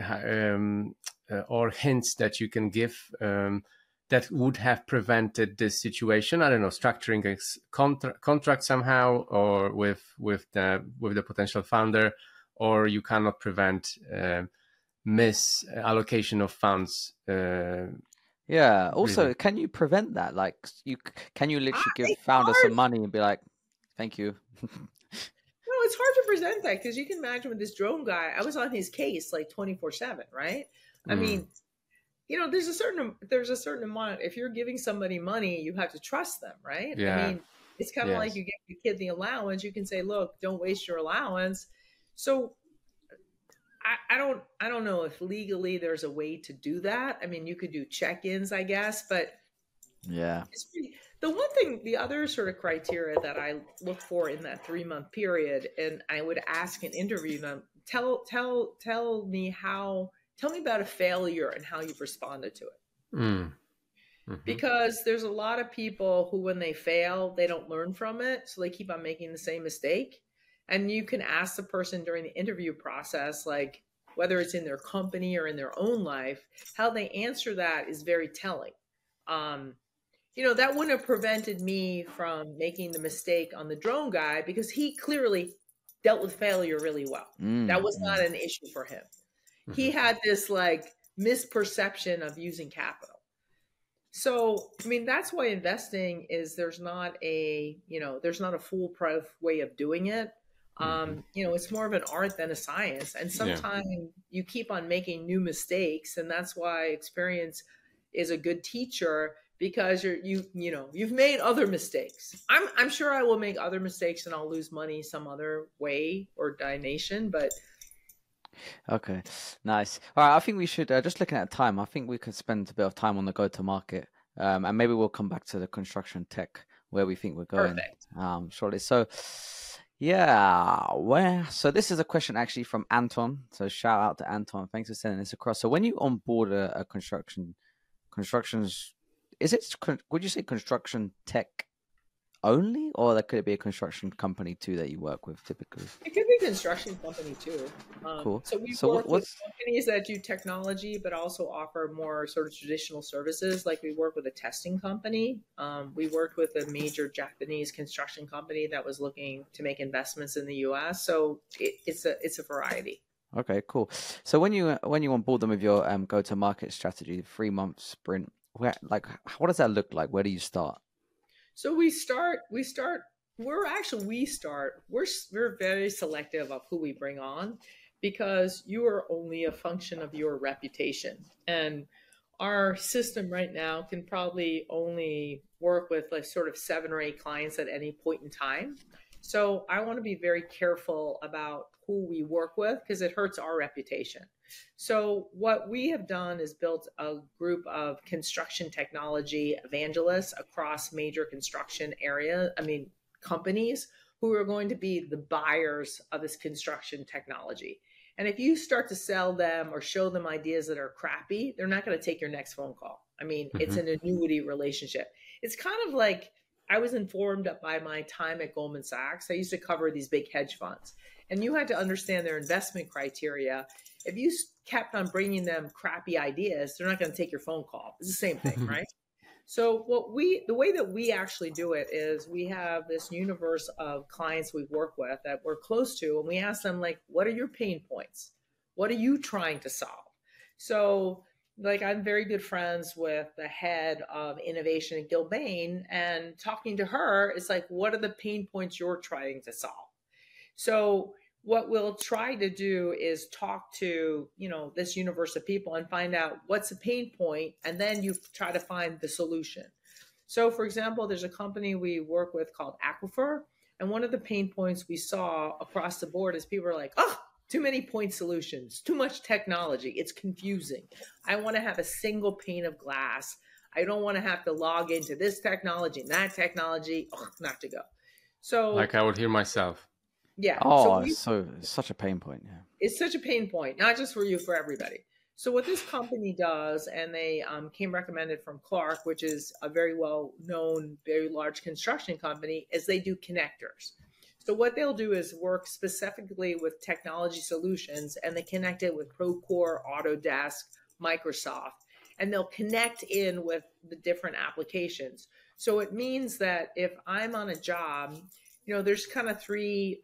or hints that you can give that would have prevented this situation? I don't know, structuring a contract somehow, or with the potential founder, or you cannot prevent misallocation of funds. Yeah. Also, really. can you prevent that? Like, can you literally give It's founders hard. some money and be like, "Thank you"? No, it's hard to present that because you can imagine with this drone guy, I was on his case like 24/7, right? I mean, you know, there's a certain amount. If you're giving somebody money, you have to trust them, right? Yeah. I mean, it's kind of like you give your kid the allowance. You can say, "Look, don't waste your allowance." So I don't know if legally there's a way to do that. I mean, you could do check-ins, I guess, but Yeah. the one thing, the other sort of criteria that I look for in that 3-month period, and I would ask and interview them, tell me about a failure and how you've responded to it. Because there's a lot of people who, when they fail, they don't learn from it. So they keep on making the same mistake. And you can ask the person during the interview process, like whether it's in their company or in their own life, how they answer that is very telling. You know, that wouldn't have prevented me from making the mistake on the drone guy because he clearly dealt with failure really well. That was not an issue for him. He had this like misperception of using capital. So, I mean, that's why investing is there's not a foolproof way of doing it. You know, it's more of an art than a science. And sometimes you keep on making new mistakes. And that's why experience is a good teacher, because you've made other mistakes. I'm sure I will make other mistakes and I'll lose money some other way or donation, but Okay, nice. All right, I think we should, just looking at time, I think we could spend a bit of time on the go-to-market, and maybe we'll come back to the construction tech where we think we're going. Perfect. Shortly. So, yeah, so this is a question actually from Anton. So shout out to Anton. Thanks for sending this across. So when you onboard a construction's, would you say construction tech only, or could it be a construction company too that you work with typically? It could be a construction company too. Cool. So we work with companies that do technology, but also offer more sort of traditional services. Like we work with a testing company. We worked with a major Japanese construction company that was looking to make investments in the U.S. So it's a variety. Okay, cool. So when you onboard them with your go-to-market strategy, 3-month sprint, what does that look like? Where do you start? So we're very selective of who we bring on, because you are only a function of your reputation. And our system right now can probably only work with like sort of 7 or 8 clients at any point in time. So I want to be very careful about who we work with because it hurts our reputation. So what we have done is built a group of construction technology evangelists across major construction companies who are going to be the buyers of this construction technology. And if you start to sell them or show them ideas that are crappy, they're not going to take your next phone call. I mean, it's an annuity relationship. It's kind of like, I was informed by my time at Goldman Sachs. I used to cover these big hedge funds, and you had to understand their investment criteria. If you kept on bringing them crappy ideas, they're not going to take your phone call. It's the same thing, right? So the way that we actually do it is we have this universe of clients we work with that we're close to, and we ask them, like, what are your pain points? What are you trying to solve? So like, I'm very good friends with the head of innovation at Gilbane, and talking to her is like, what are the pain points you're trying to solve? So what we'll try to do is talk to, this universe of people and find out what's the pain point, and then you try to find the solution. So for example, there's a company we work with called Aquifer, and one of the pain points we saw across the board is people are like, too many point solutions, too much technology. It's confusing. I want to have a single pane of glass. I don't want to have to log into this technology and that technology. Not to go. So, like I would hear myself. Yeah. Oh, it's such a pain point. Yeah. It's such a pain point, not just for you, for everybody. So what this company does, and they came recommended from Clark, which is a very well-known, very large construction company, is they do connectors. So what they'll do is work specifically with technology solutions, and they connect it with Procore, Autodesk, Microsoft, and they'll connect in with the different applications. So it means that if I'm on a job, there's kind of three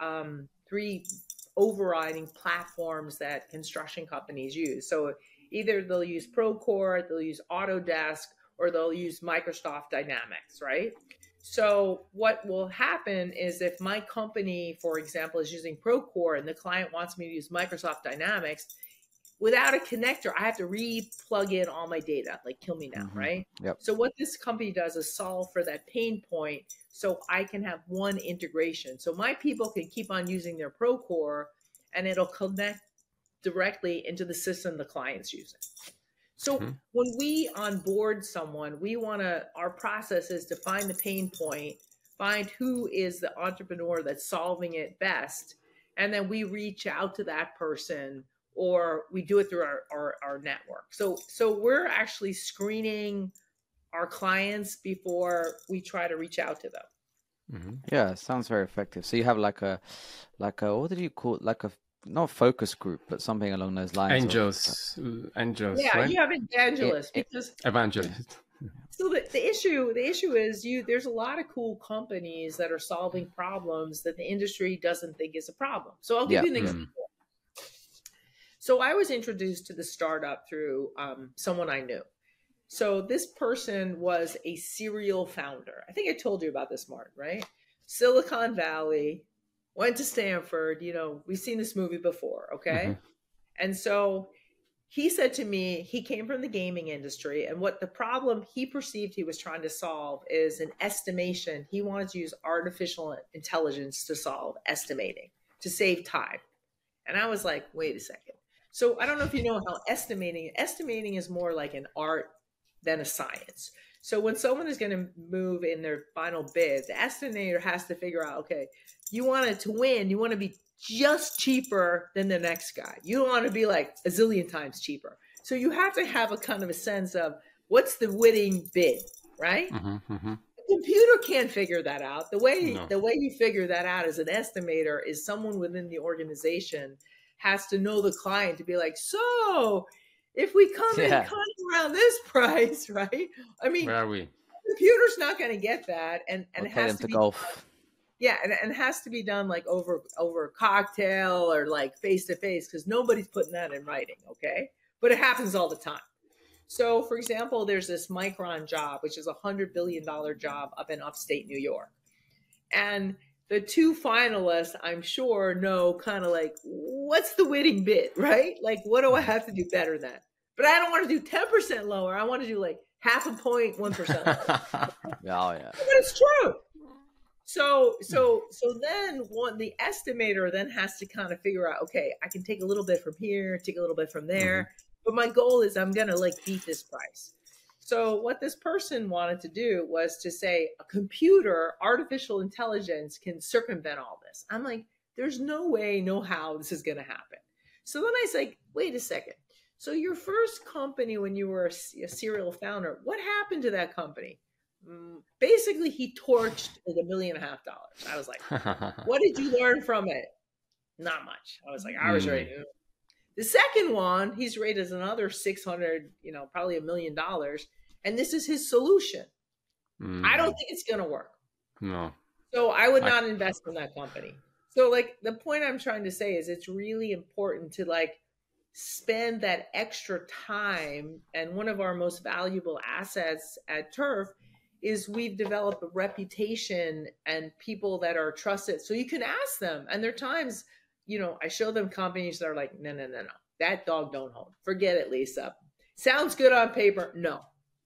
overriding platforms that construction companies use. So either they'll use Procore, they'll use Autodesk, or they'll use Microsoft Dynamics, right? So what will happen is if my company, for example, is using Procore and the client wants me to use Microsoft Dynamics, without a connector, I have to re-plug in all my data, like kill me now, right? Yep. So what this company does is solve for that pain point so I can have one integration. So my people can keep on using their Procore and it'll connect directly into the system the client's using. So when we onboard someone, our process is to find the pain point, find who is the entrepreneur that's solving it best, and then we reach out to that person, or we do it through our network. So we're actually screening our clients before we try to reach out to them. Yeah, it sounds very effective. So you have like a what did you call it? Like a not focus group, but something along those lines. Angels, yeah, right? you have evangelists because Evangelist. So the issue is there's a lot of cool companies that are solving problems that the industry doesn't think is a problem. So I'll give you an example. So I was introduced to the startup through someone I knew. So this person was a serial founder. I think I told you about this, Martin, right? Silicon Valley, went to Stanford. We've seen this movie before, okay? And so he said to me, he came from the gaming industry, and what the problem he perceived he was trying to solve is an estimation. He wanted to use artificial intelligence to solve estimating, to save time. And I was like, wait a second. So I don't know if you know how estimating is more like an art than a science. So when someone is going to move in their final bid, the estimator has to figure out, okay, you want it to win, you want to be just cheaper than the next guy. You don't want to be like a zillion times cheaper. So you have to have a kind of a sense of what's the winning bid, right? The computer can't figure that out. The way you figure that out as an estimator is someone within the organization has to know the client to be like, so if we come in kind of around this price, right? I mean, where are we? The computer's not going to get that, and it has to be golf. Yeah, and it has to be done like over a cocktail or like face to face, because nobody's putting that in writing, okay? But it happens all the time. So, for example, there's this Micron job, which is $100 billion job up in upstate New York, and the two finalists, I'm sure, know kind of like, what's the winning bid, right? Like, what do I have to do better than? But I don't want to do 10% lower. I want to do like 0.5 point, 1% lower. Oh, yeah. But it's true. So then the estimator then has to kind of figure out, okay, I can take a little bit from here, take a little bit from there. But my goal is I'm going to like beat this price. So what this person wanted to do was to say a computer, artificial intelligence can circumvent all this. I'm like, there's no way, no how this is going to happen. So then I was like, wait a second. So your first company when you were a serial founder, what happened to that company? Basically, he torched like $1.5 million. I was like, what did you learn from it? Not much. I was like, I was ready. The second one, he's rated as another 600, probably $1 million. And this is his solution. I don't think it's going to work. No. So I would not invest in that company. So like the point I'm trying to say is it's really important to like spend that extra time. And one of our most valuable assets at Turf is we've developed a reputation and people that are trusted. So you can ask them. And there are times, I show them companies that are like, no. That dog don't hold. Forget it, Lisa. Sounds good on paper. No.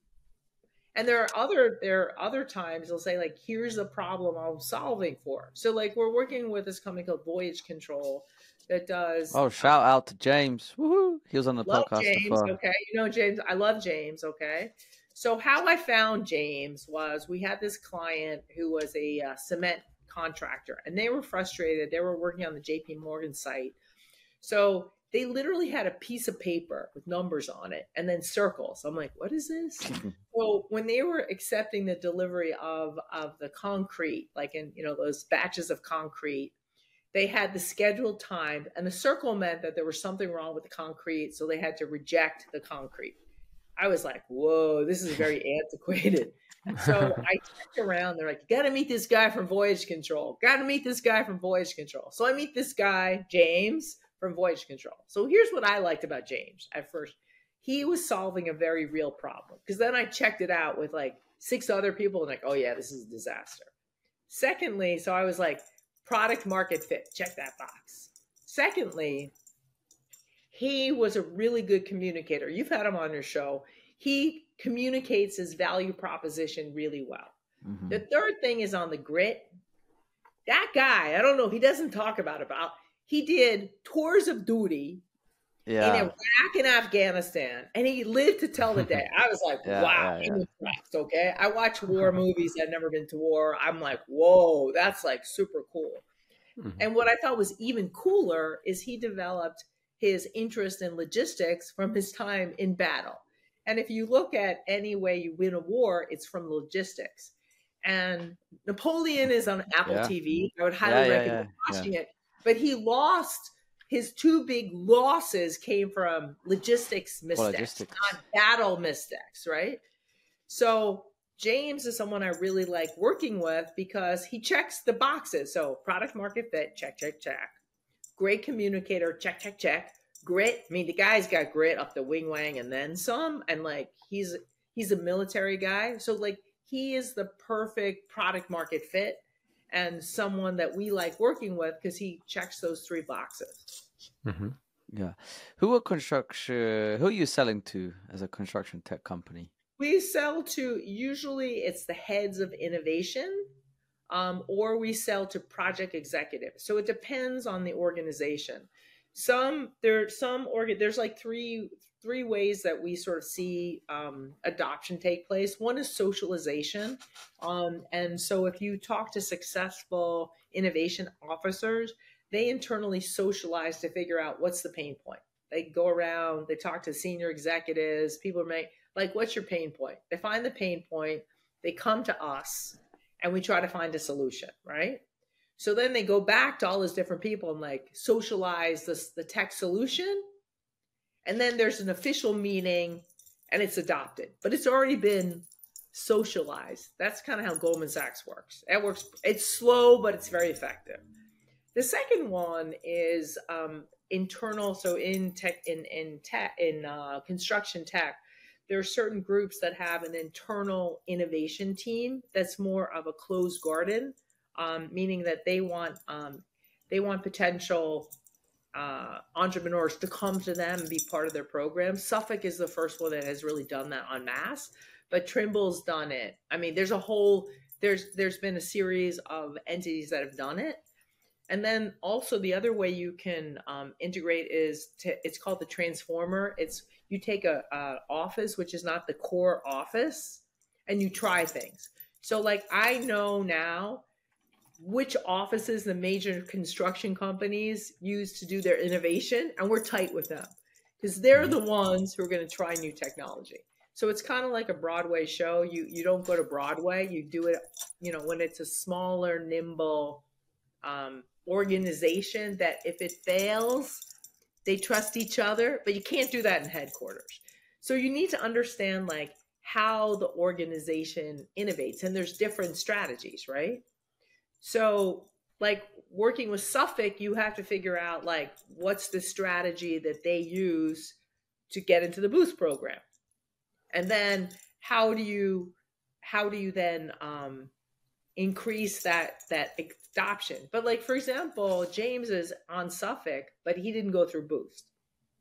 And there are other times they'll say like, here's the problem I'm solving for. So like we're working with this company called Voyage Control that does. Oh, shout out to James. Woohoo. He was on the podcast James, before. Okay. James, I love James. Okay. So how I found James was we had this client who was a cement contractor, and they were frustrated. They were working on the JP Morgan site. So they literally had a piece of paper with numbers on it and then circles. I'm like, what is this? So when they were accepting the delivery of the concrete, like in, those batches of concrete, they had the scheduled time, and the circle meant that there was something wrong with the concrete. So they had to reject the concrete. I was like, whoa, this is very antiquated. So I checked around. They're like, you got to meet this guy from Voyage Control. Got to meet this guy from Voyage Control. So I meet this guy, James, from Voyage Control. So here's what I liked about James at first. He was solving a very real problem, because then I checked it out with like 6 other people and like, oh yeah, this is a disaster. Secondly, so I was like, product market fit, check that box. Secondly, he was a really good communicator. You've had him on your show. He communicates his value proposition really well. Mm-hmm. The third thing is on the grit. That guy, I don't know, he doesn't talk about he did tours of duty in Iraq and Afghanistan, and he lived to tell the day. I was like, wow, he was impressed, okay? I watch war movies. I've never been to war. I'm like, whoa, that's like super cool. Mm-hmm. And what I thought was even cooler is he developed his interest in logistics from his time in battle. And if you look at any way you win a war, it's from logistics. And Napoleon is on Apple TV. I would highly recommend watching it. But he lost, his 2 big losses came from logistics missteps, not battle missteps, right? So James is someone I really like working with because he checks the boxes. So product market fit, check, check, check. Great communicator, check, check, check. Grit, I mean, the guy's got grit up the wing wang and then some. And like, he's a military guy. So like, he is the perfect product market fit and someone that we like working with because he checks those 3 boxes. Mm-hmm. Yeah. Who are you selling to as a construction tech company? We sell to, usually it's the heads of innovation, or we sell to project executives. So it depends on the organization. There's like three ways that we sort of see adoption take place. One is socialization. And so if you talk to successful innovation officers, they internally socialize to figure out what's the pain point. They go around, they talk to senior executives, people like, what's your pain point? They find the pain point, they come to us, and we try to find a solution, right? So then they go back to all those different people and like socialize the tech solution. And then there's an official meeting and it's adopted, but it's already been socialized. That's kind of how Goldman Sachs works. It's slow, but it's very effective. The second one is internal. So in construction tech, there are certain groups that have an internal innovation team that's more of a closed garden, meaning that they want potential entrepreneurs to come to them and be part of their program. Suffolk is the first one that has really done that en masse, but Trimble's done it. I mean, there's been a series of entities that have done it. And then also the other way you can integrate it's called the transformer. You take a office, which is not the core office, and you try things. So like I know now which offices the major construction companies use to do their innovation, and we're tight with them because they're the ones who are going to try new technology. So it's kind of like a Broadway show. You don't go to Broadway, you do it, when it's a smaller, nimble organization that if it fails, they trust each other, but you can't do that in headquarters. So you need to understand like how the organization innovates, and there's different strategies, right? So like working with Suffolk, you have to figure out like what's the strategy that they use to get into the Boost program. And then how do you then increase that adoption? But like, for example, James is on Suffolk, but he didn't go through Boost.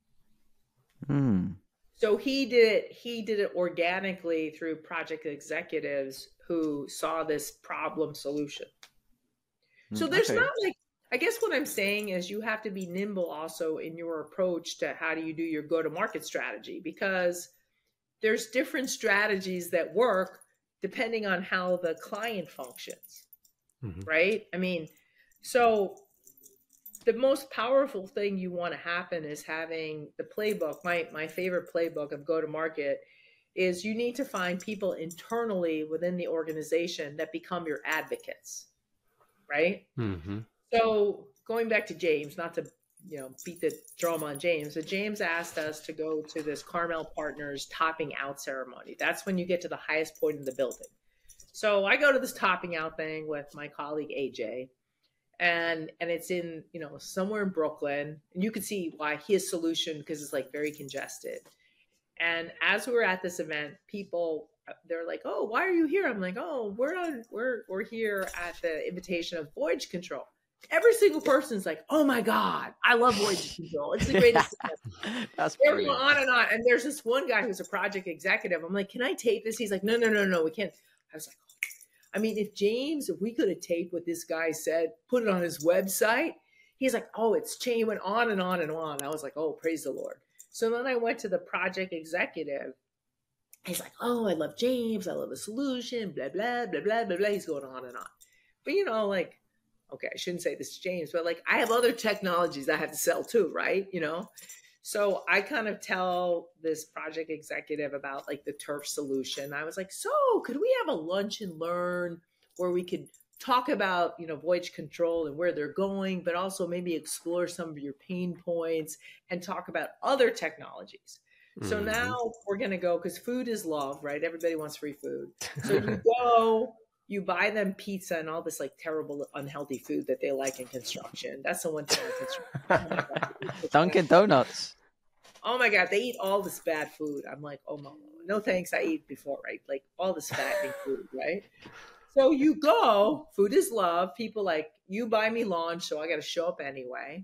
So he did it organically through project executives who saw this problem solution. So there's not like, I guess what I'm saying is you have to be nimble also in your approach to how do you do your go-to-market strategy, because there's different strategies that work depending on how the client functions. right? I mean, so the most powerful thing you want to happen is having the playbook. My favorite playbook of go to market is you need to find people internally within the organization that become your advocates, right? Mm-hmm. So going back to James, not to beat the drum on James, but James asked us to go to this Carmel Partners topping out ceremony. That's when you get to the highest point in the building. So I go to this topping out thing with my colleague AJ, and it's in somewhere in Brooklyn, and you can see why his solution, because it's like very congested. And as we were at this event, people, they're like, "Oh, why are you here?" I'm like, "Oh, we're here at the invitation of Voyage Control." Every single person's like, "Oh my God, I love Voyage Control. It's the greatest." That's They're brilliant. going on and on. And there's this one guy who's a project executive. I'm like, "Can I tape this?" He's like, No, we can't. I was like, I mean, if we could have taped what this guy said, put it on his website. He's like, "Oh, it's chain went on and on and on." I was like, "Oh, praise the Lord." So then I went to the project executive. He's like, "Oh, I love James. I love the solution, blah, blah, blah, blah, blah, blah." He's going on and on. But, like, okay, I shouldn't say this to James, but like I have other technologies I have to sell too, right? So I kind of tell this project executive about like the turf solution. I was like, "So could we have a lunch and learn where we could talk about, Voyage Control and where they're going, but also maybe explore some of your pain points and talk about other technologies." So now we're going to go, because food is love, right? Everybody wants free food. So you go, you buy them pizza and all this like terrible, unhealthy food that they like in construction. That's the one thing in construction. Dunkin' Donuts. Oh my God, they eat all this bad food. I'm like, "Oh no thanks. I ate before, right? Like all this fattening food, right?" So you go, food is love. People like, you buy me lunch, so I got to show up anyway.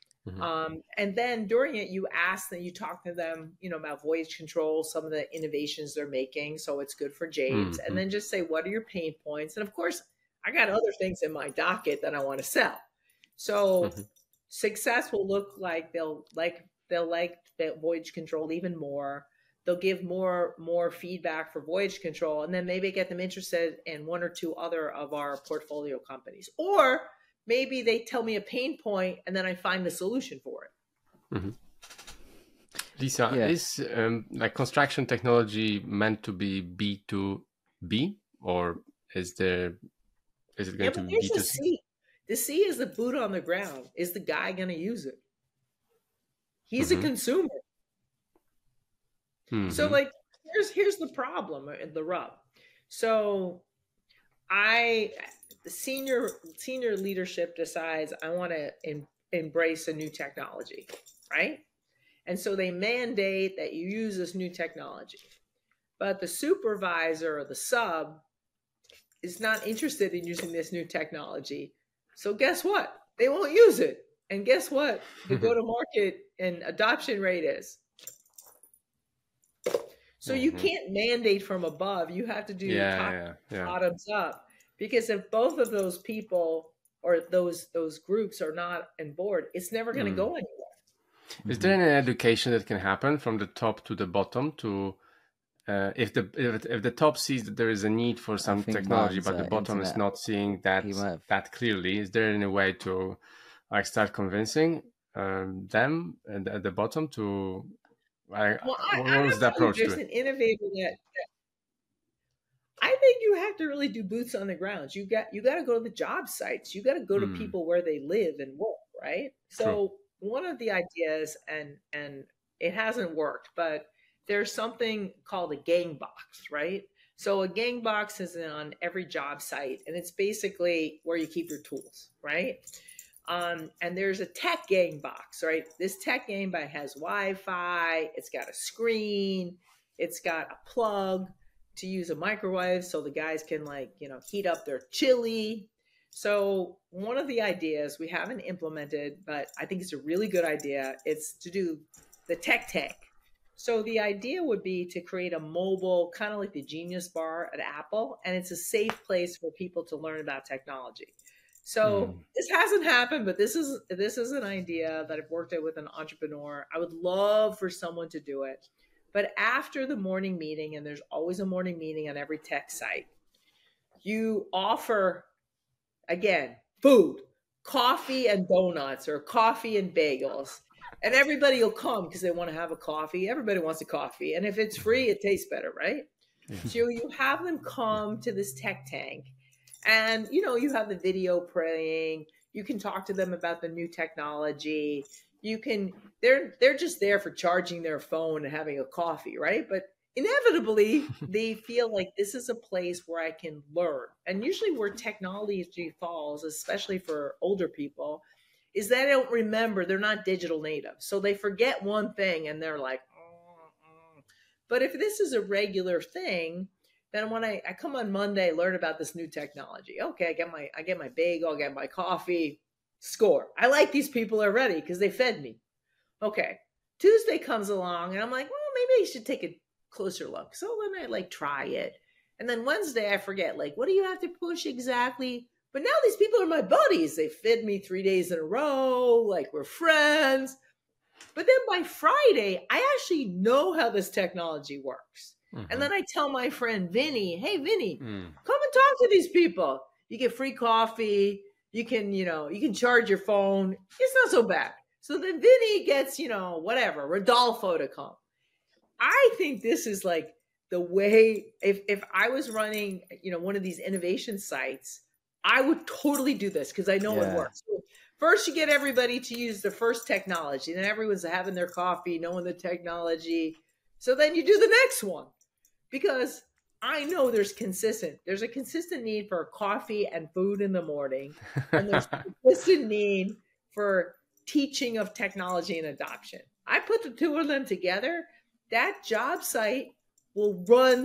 And then during it, you ask them, you talk to them, about Voyage Control, some of the innovations they're making. So it's good for James. And then just say, what are your pain points? And of course, I got other things in my docket that I want to sell. So success will look like they'll like the Voyage Control even more. They'll give more feedback for Voyage Control, and then maybe get them interested in one or two other of our portfolio companies. Or maybe they tell me a pain point and then I find the solution for it. Lisa, is like construction technology meant to be B2B, or is it going to be B2C? The C is the boot on the ground. Is the guy going to use it? He's a consumer. So like, here's the problem and the rub. So the senior leadership decides I want to embrace a new technology, right? And so they mandate that you use this new technology. But the supervisor or the sub is not interested in using this new technology. So guess what? They won't use it. And guess what? The go-to-market and adoption rate is. So you can't mandate from above. You have to do bottoms up. Because if both of those people or those groups are not on board, it's never going to go anywhere. Is there an education that can happen from the top to the bottom to if the top sees that there is a need for some technology, but the bottom is not seeing that clearly? Is there any way to like start convincing them at the bottom to? What was the approach to it? There's an innovator that I think you have to really do boots on the ground. You got to go to the job sites. You got to go to people where they live and work, right? So one of the ideas, and it hasn't worked, but there's something called a gang box, right? So a gang box is on every job site, and it's basically where you keep your tools, right? And there's a tech gang box, right? This tech gang box has Wi-Fi. It's got a screen. It's got a plug to use a microwave so the guys can heat up their chili. So one of the ideas we haven't implemented, but I think it's a really good idea, it's to do the tech tank. So the idea would be to create a mobile, kind of like the Genius Bar at Apple, and it's a safe place for people to learn about technology. So this hasn't happened, but this is an idea that I've worked out with an entrepreneur. I would love for someone to do it. But after the morning meeting, and there's always a morning meeting on every tech site, you offer again, food, coffee and donuts or coffee and bagels. And everybody will come because they want to have a coffee. Everybody wants a coffee. And if it's free, it tastes better, right? So you have them come to this tech tank and, you have the video playing. You can talk to them about the new technology. They're just there for charging their phone and having a coffee, right? But inevitably, they feel like this is a place where I can learn. And usually where technology falls, especially for older people, is they don't remember. They're not digital natives. So they forget one thing and they're like, But if this is a regular thing, then when I come on Monday, learn about this new technology. Okay, I get my bagel, I get my coffee, score. I like these people already because they fed me. Okay, Tuesday comes along and I'm like, well, maybe I should take a closer look. So then I try it. And then Wednesday I forget, what do you have to push exactly? But now these people are my buddies. They fed me 3 days in a row, we're friends. But then by Friday, I actually know how this technology works. Mm-hmm. And then I tell my friend Vinny, hey, Vinny, come and talk to these people. You get free coffee. You can charge your phone. It's not so bad. So then Vinny gets, whatever, Rodolfo to come. I think this is the way, if I was running, one of these innovation sites, I would totally do this because I know it works. So first, you get everybody to use the first technology. Then everyone's having their coffee, knowing the technology. So then you do the next one because I know there's a consistent need for coffee and food in the morning. And there's a consistent need for teaching of technology and adoption. I put the two of them together. That job site will run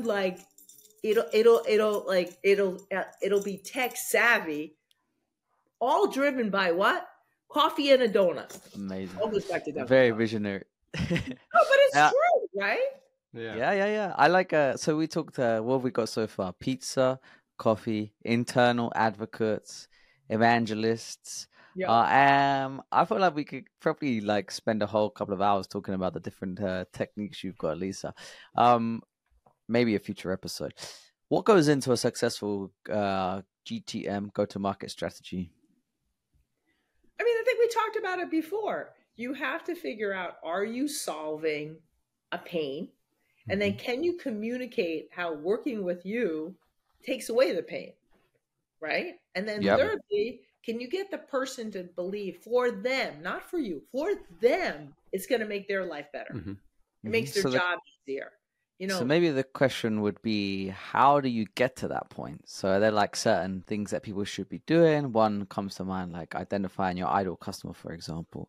it'll be tech savvy, all driven by what? Coffee and a donut. Amazing. All goes back to that. Very visionary. No, but it's true, right? Yeah. I like so we talked what have we got so far? Pizza, coffee, internal advocates, evangelists. Yeah. I feel like we could probably spend a whole couple of hours talking about the different techniques you've got, Lisa. Maybe a future episode. What goes into a successful GTM, go-to-market strategy? I mean, I think we talked about it before. You have to figure out, are you solving a pain? And then can you communicate how working with you takes away the pain, right? And then thirdly, can you get the person to believe for them, not for you, for them, it's going to make their life better. Mm-hmm. It makes their job easier. So maybe the question would be, how do you get to that point? So are there certain things that people should be doing? One comes to mind, identifying your ideal customer, for example.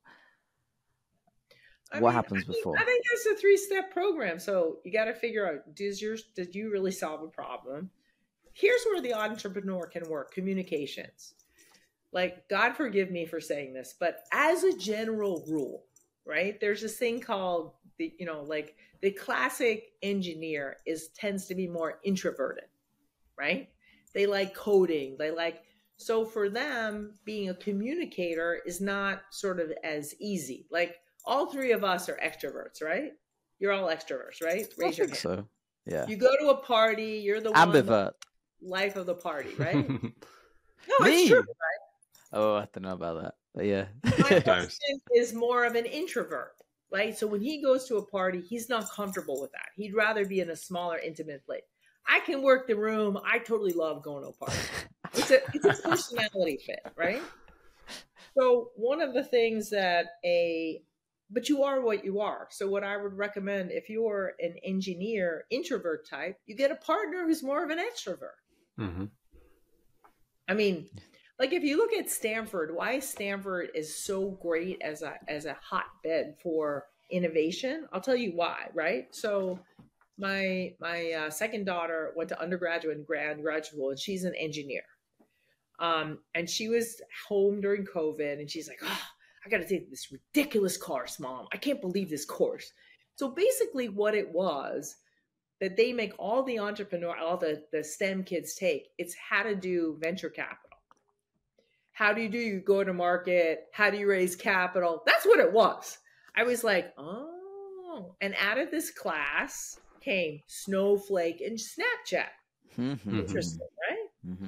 What happens before? I think that's a 3-step program. So you got to figure out, did you really solve a problem? Here's where the entrepreneur can work: communications. God forgive me for saying this, but as a general rule, right? There's this thing called the classic engineer tends to be more introverted, right? They like coding. So for them, being a communicator is not sort of as easy. All three of us are extroverts, right? You're all extroverts, right? Raise your hand. So. Yeah. You go to a party, you're the ambivert. Life of the party, right? No, Me? It's true, right? Oh, I don't know about that, but yeah. My husband is more of an introvert, right? So when he goes to a party, he's not comfortable with that. He'd rather be in a smaller, intimate place. I can work the room. I totally love going to a party. It's a personality fit, right? So one of the things but you are what you are. So what I would recommend, if you're an engineer, introvert type, you get a partner who's more of an extrovert. Mm-hmm. I mean, if you look at Stanford, why Stanford is so great as a hotbed for innovation, I'll tell you why, right? So my second daughter went to undergraduate and graduate school, and she's an engineer. And she was home during COVID, and she's like, I got to take this ridiculous course, Mom. I can't believe this course. So basically what it was that they make all the the STEM kids take, it's how to do venture capital. How do you go to market? How do you raise capital? That's what it was. I was like, oh. And out of this class came Snowflake and Snapchat. Mm-hmm. Interesting, right? Mm-hmm.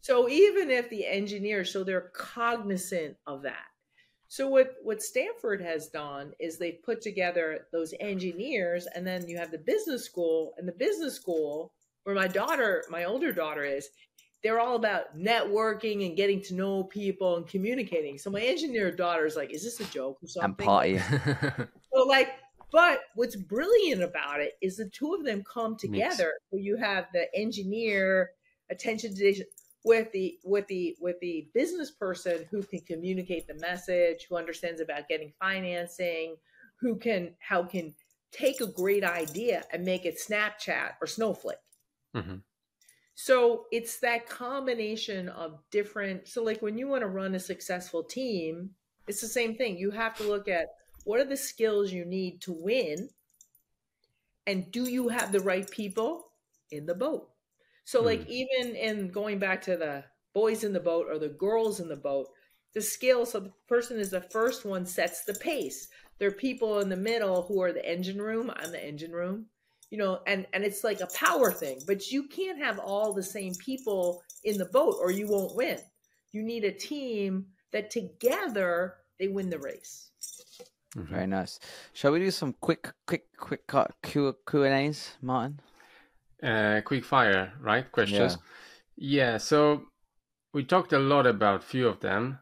So even if the engineers, so they're cognizant of that. So what Stanford has done is they've put together those engineers, and then you have the business school, and the business school where my older daughter is, they're all about networking and getting to know people and communicating. So my engineer daughter is like, is this a joke or something? And party. So but what's brilliant about it is the two of them come together. So you have the engineer, attention to detail, with the business person who can communicate the message, who understands about getting financing, who can take a great idea and make it Snapchat or Snowflake. Mm-hmm. So it's that combination of different. So like when you want to run a successful team, it's the same thing. You have to look at what are the skills you need to win, and do you have the right people in the boat? So like even in going back to the boys in the boat or the girls in the boat, the skill, so the person is the first one, sets the pace. There are people in the middle who are the engine room. I'm the engine room, and it's like a power thing, but you can't have all the same people in the boat or you won't win. You need a team that together they win the race. Mm-hmm. Very nice. Shall we do some quick Q&As, Martin? Quick fire, right? Questions. Yeah. So we talked a lot about few of them,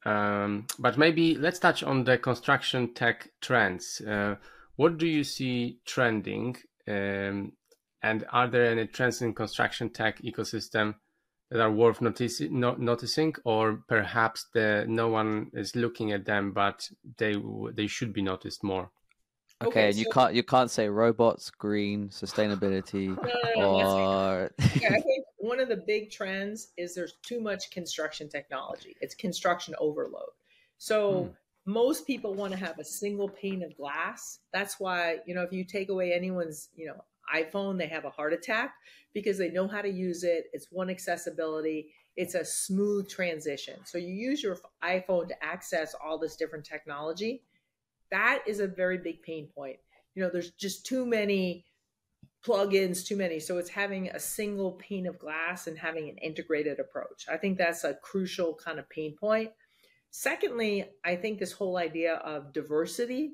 but maybe let's touch on the construction tech trends. What do you see trending, and are there any trends in construction tech ecosystem that are worth noticing, or perhaps no one is looking at them, but they should be noticed more? Okay, and you can't say robots, green, sustainability, or. Okay, I think one of the big trends is there's too much construction technology. It's construction overload. So most people want to have a single pane of glass. That's why, if you take away anyone's, iPhone, they have a heart attack because they know how to use it. It's one accessibility. It's a smooth transition. So you use your iPhone to access all this different technology. That is a very big pain point. There's just too many plugins, too many. So it's having a single pane of glass and having an integrated approach. I think that's a crucial kind of pain point. Secondly, I think this whole idea of diversity.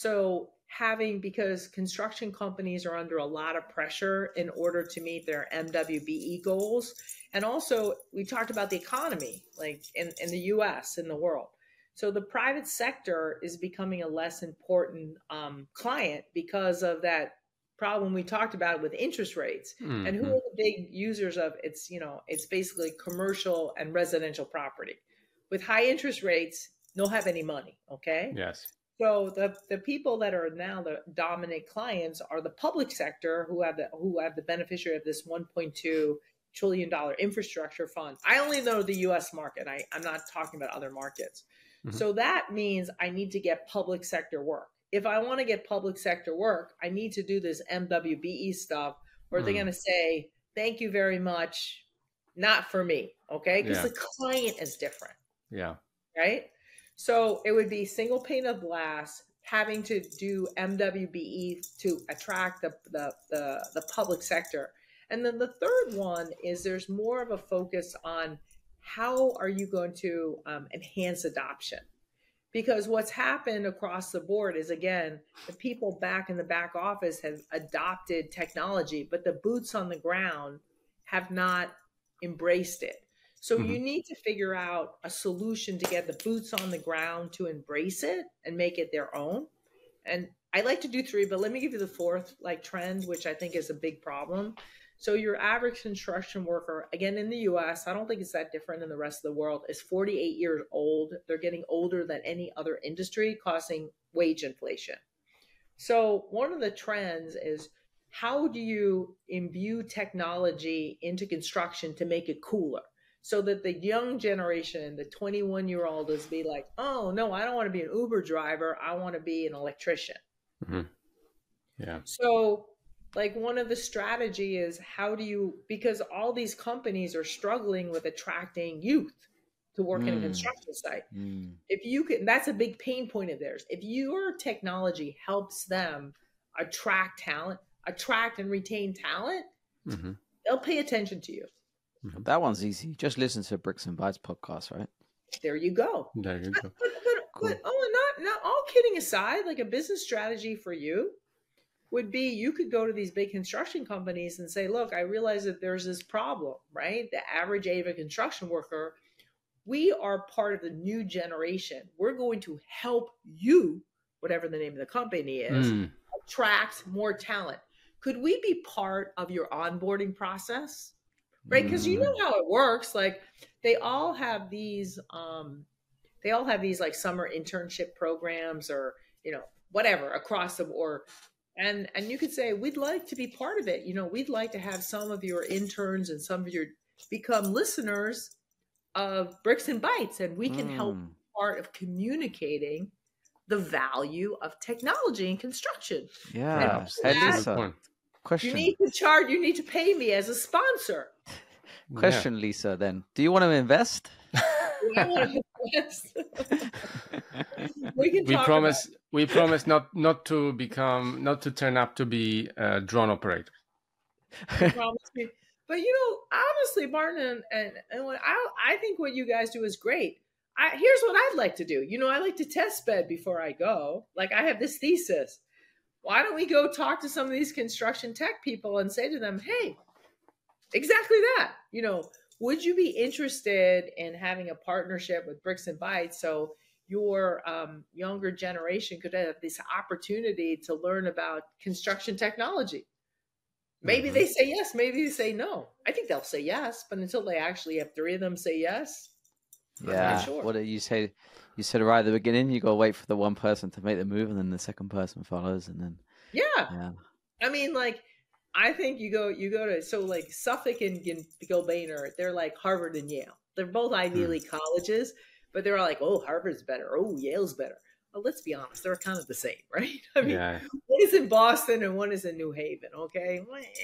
So because construction companies are under a lot of pressure in order to meet their MWBE goals. And also we talked about the economy, like in the US, in the world. So the private sector is becoming a less important client because of that problem we talked about with interest rates. Mm-hmm. And who are the big users of it's basically commercial and residential property. With high interest rates, they'll have any money. Okay. Yes. So the people that are now the dominant clients are the public sector who have the beneficiary of this $1.2 trillion infrastructure fund. I only know the US market. I'm not talking about other markets. Mm-hmm. So that means I need to get public sector work. If I want to get public sector work, I need to do this MWBE stuff, or they're going to say, thank you very much, not for me, okay? Because the client is different. Yeah. Right? So it would be single pane of glass, having to do MWBE to attract the public sector. And then the third one is there's more of a focus on how are you going to enhance adoption? Because what's happened across the board is, again, the people back in the back office have adopted technology, but the boots on the ground have not embraced it. So you need to figure out a solution to get the boots on the ground to embrace it and make it their own. And I like to do three, but let me give you the fourth trend, which I think is a big problem. So your average construction worker, again, in the US, I don't think it's that different in the rest of the world, is 48 years old. They're getting older than any other industry, causing wage inflation. So one of the trends is, how do you imbue technology into construction to make it cooler? So that the young generation, the 21-year-old, is be like, oh, no, I don't want to be an Uber driver. I want to be an electrician. Mm-hmm. Yeah. So one of the strategy is because all these companies are struggling with attracting youth to work in a construction site. If you can, that's a big pain point of theirs. If your technology helps them attract and retain talent, they'll pay attention to you. That one's easy. Just listen to Bricks and Bytes podcast, right? There you go. There you go. Cool. But not all kidding aside, like a business strategy for you would be you could go to these big construction companies and say, look, I realize that there's this problem, right? The average age of a construction worker, we are part of the new generation. We're going to help you, whatever the name of the company is, attract more talent. Could we be part of your onboarding process? Right? Because you know how it works. Like they all have these like summer internship programs or, whatever across the board. And you could say, we'd like to be part of it. We'd like to have some of your interns and some of your become listeners of Bricks and Bytes, and we can help part of communicating the value of technology in construction. Yeah. Hey, Lisa, question. You need to pay me as a sponsor. Question, Lisa, then. Do you want to invest? We promise not to turn up to be a drone operator. But honestly, Martin, and I think what you guys do is great. Here's what I'd like to do. I like to test bed before I go. Like I have this thesis. Why don't we go talk to some of these construction tech people and say to them, hey, exactly that. Would you be interested in having a partnership with Bricks and Bytes so your younger generation could have this opportunity to learn about construction technology? Maybe they say yes, maybe they say no. I think they'll say yes, but until they actually have three of them say yes, I'm not sure. What did you say? You said right at the beginning, you got to wait for the one person to make the move, and then the second person follows, and then yeah. I mean, like, I think you go to like Suffolk and Gilbane, they're like Harvard and Yale. They're both Ivy League colleges, but they're all like, oh, Harvard's better, oh, Yale's better. Well, let's be honest, they're kind of the same, right? I mean, one is in Boston and one is in New Haven, okay?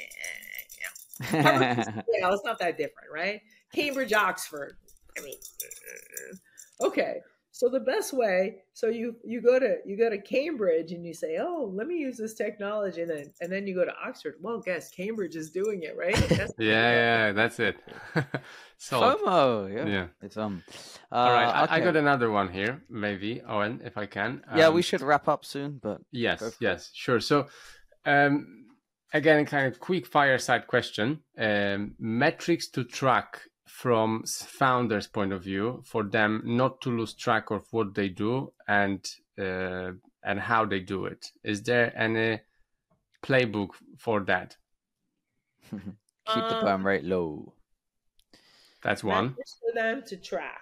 It's not that different, right? Cambridge, Oxford. I mean, okay. So the best way, so you go to Cambridge and you say, oh, let me use this technology, and then you go to Oxford. Well, guess Cambridge is doing it, right? That's it. FOMO, yeah. It's all right, okay. I got another one here, maybe, Owen, if I can. We should wrap up soon, but yes, sure. So, again, kind of quick fireside question: metrics to track from founders' point of view for them not to lose track of what they do and how they do it. Is there any playbook for that? Keep the burn rate low. That's one. For them to track.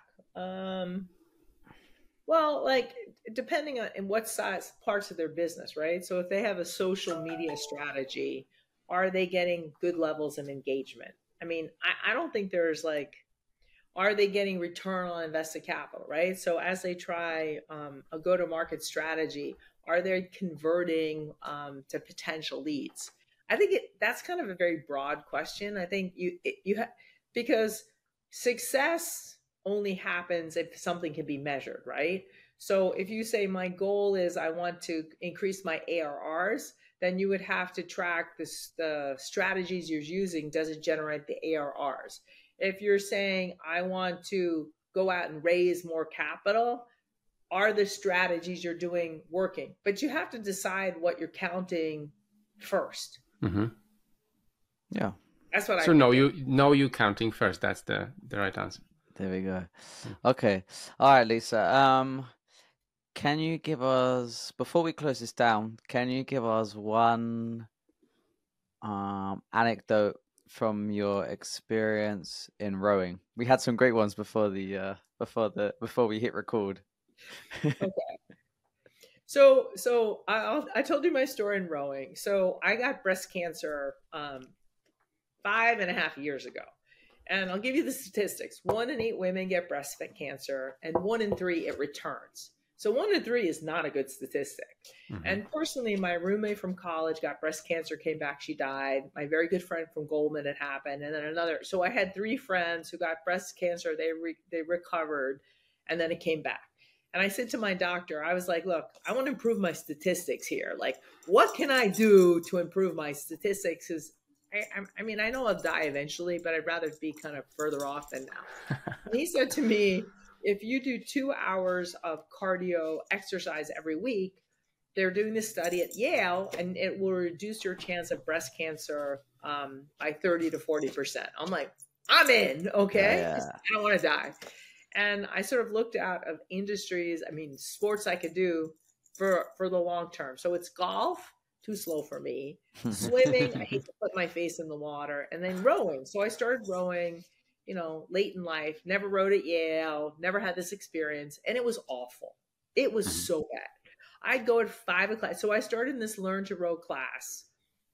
Well, like depending on in what size parts of their business, right? So if they have a social media strategy, are they getting good levels of engagement? I mean, I don't think there's like, are they getting return on invested capital, right? So as they try a go-to-market strategy, are they converting to potential leads? I think that's kind of a very broad question. I think because success only happens if something can be measured, right? So if you say my goal is I want to increase my ARRs, then you would have to track the strategies you're using. Does it generate the ARRs? If you're saying, I want to go out and raise more capital, are the strategies you're doing working? But you have to decide what you're counting first. Mm-hmm. Yeah. That's what I think. So you counting first. That's the right answer. There we go. Okay. All right, Lisa. Can you give us, before we close this down, can you give us one anecdote from your experience in rowing? We had some great ones before we hit record. Okay. So I told you my story in rowing. So I got breast cancer 5.5 years ago. And I'll give you the statistics. 1 in 8 women get breast cancer, and 1 in 3 it returns. So 1 in 3 is not a good statistic. Mm-hmm. And personally, my roommate from college got breast cancer, came back, she died. My very good friend from Goldman, it happened. And then another. So I had 3 friends who got breast cancer. They recovered, and then it came back. And I said to my doctor, I was like, look, I want to improve my statistics here. Like, what can I do to improve my statistics? Because I mean, I know I'll die eventually, but I'd rather be kind of further off than now. And he said to me, if you do 2 hours of cardio exercise every week, they're doing this study at Yale, and it will reduce your chance of breast cancer by 30 to 40%. I'm like, I'm in, okay? Yeah. I don't want to die. And I sort of looked out of industries, I mean, sports I could do for the long term. So it's golf, too slow for me. Swimming, I hate to put my face in the water. And then rowing. So I started rowing, you know, late in life, never rowed at Yale, never had this experience. And it was awful. It was so bad. I'd go at 5 o'clock. So I started in this learn to row class.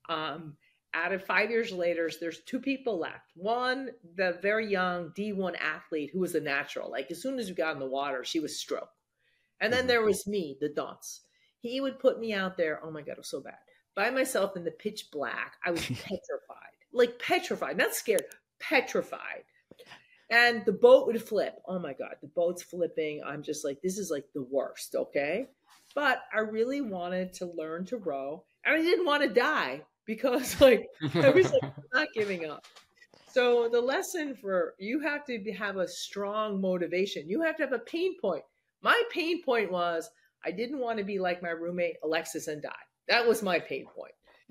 Out of 5 years later, there's 2 people left. One, the very young D1 athlete who was a natural. Like as soon as we got in the water, she was stroke. And then there was me, the dunce. He would put me out there. Oh my God, it was so bad. By myself in the pitch black. I was petrified, like petrified, not scared, petrified. And the boat would flip. Oh my God, the boat's flipping. I'm just like, this is like the worst, okay? But I really wanted to learn to row. And I didn't want to die because like, I was like, I'm not giving up. So the lesson for you have to have a strong motivation. You have to have a pain point. My pain point was I didn't want to be like my roommate, Alexis, and die. That was my pain point.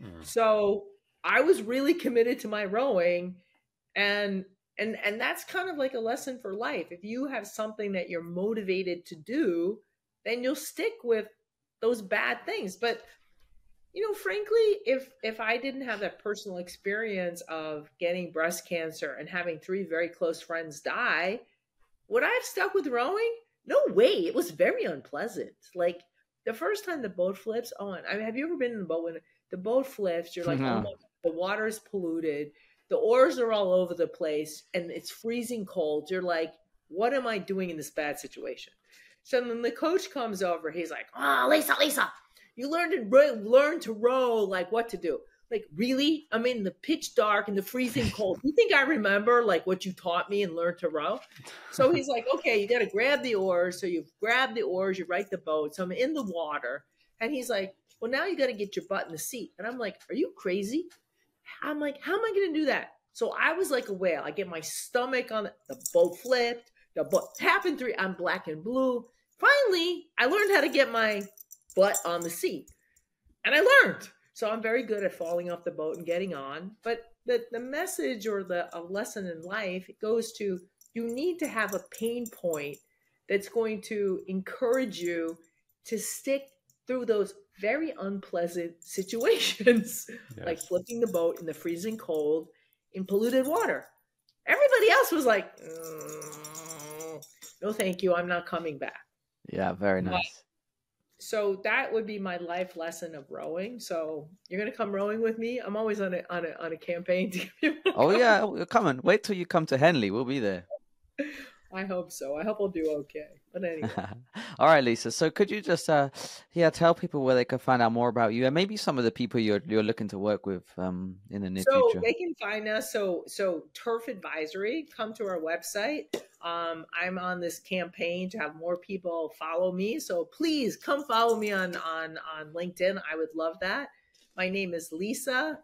So I was really committed to my rowing, and that's kind of like a lesson for life. If you have something that you're motivated to do, then you'll stick with those bad things. But, you know, frankly, if I didn't have that personal experience of getting breast cancer and having 3 very close friends die, would I have stuck with rowing? No way. It was very unpleasant. Like the first time the boat flips, have you ever been in the boat when the boat flips? You're like, No. oh my God, the water is polluted. The oars are all over the place and it's freezing cold. You're like, what am I doing in this bad situation? So then the coach comes over. He's like, oh, Lisa, you learn to row, like what to do. Like, really? I'm in the pitch dark and the freezing cold. You think I remember like what you taught me and learned to row? So he's like, okay, you got to grab the oars. So you grab the oars, you right the boat. So I'm in the water. And he's like, well, now you got to get your butt in the seat. And I'm like, are you crazy? I'm like, how am I going to do that? So I was like a whale. I get my stomach on the boat flipped. The boat happened 3. I'm black and blue. Finally, I learned how to get my butt on the seat. And I learned. So I'm very good at falling off the boat and getting on. But the message or a lesson in life, it goes to you need to have a pain point that's going to encourage you to stick through those very unpleasant situations, like flipping the boat in the freezing cold in polluted water. Everybody else was like, no, thank you. I'm not coming back. Yeah, very nice. So that would be my life lesson of rowing. So you're gonna come rowing with me? I'm always on a campaign to give you. Oh yeah, we're coming. Wait till you come to Henley. We'll be there. I hope so. I hope I'll do okay. But anyway. All right, Lisa. So could you just tell people where they can find out more about you and maybe some of the people you're looking to work with in the near future? So they can find us. So Turf Advisory, come to our website. I'm on this campaign to have more people follow me. So please come follow me on LinkedIn. I would love that. My name is Lisa,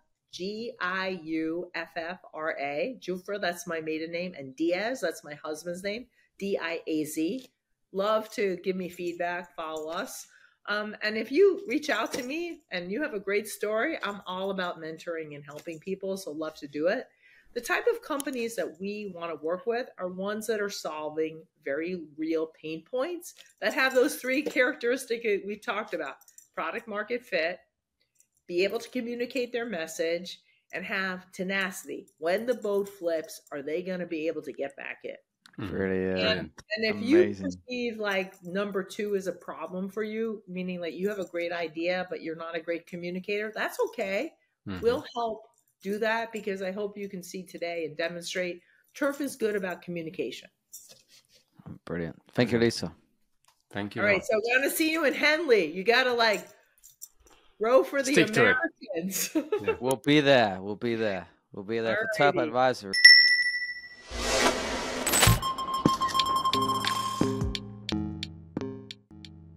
Giuffra. Giuffra, that's my maiden name. And Diaz, that's my husband's name. Diaz. Love to give me feedback, follow us. And if you reach out to me and you have a great story, I'm all about mentoring and helping people. So love to do it. The type of companies that we want to work with are ones that are solving very real pain points that have those 3 characteristics we talked about: product market fit, be able to communicate their message, and have tenacity. When the boat flips, are they going to be able to get back in? Brilliant. And if you perceive like number 2 is a problem for you, meaning like you have a great idea, but you're not a great communicator, that's okay. We'll help do that, because I hope you can see today and demonstrate Turf is good about communication. Brilliant. Thank you, Lisa. Thank you. All right. So I'm going to see you in Henley. You got to like row for the Americans. We'll be there. We'll be there for Turf Advisory.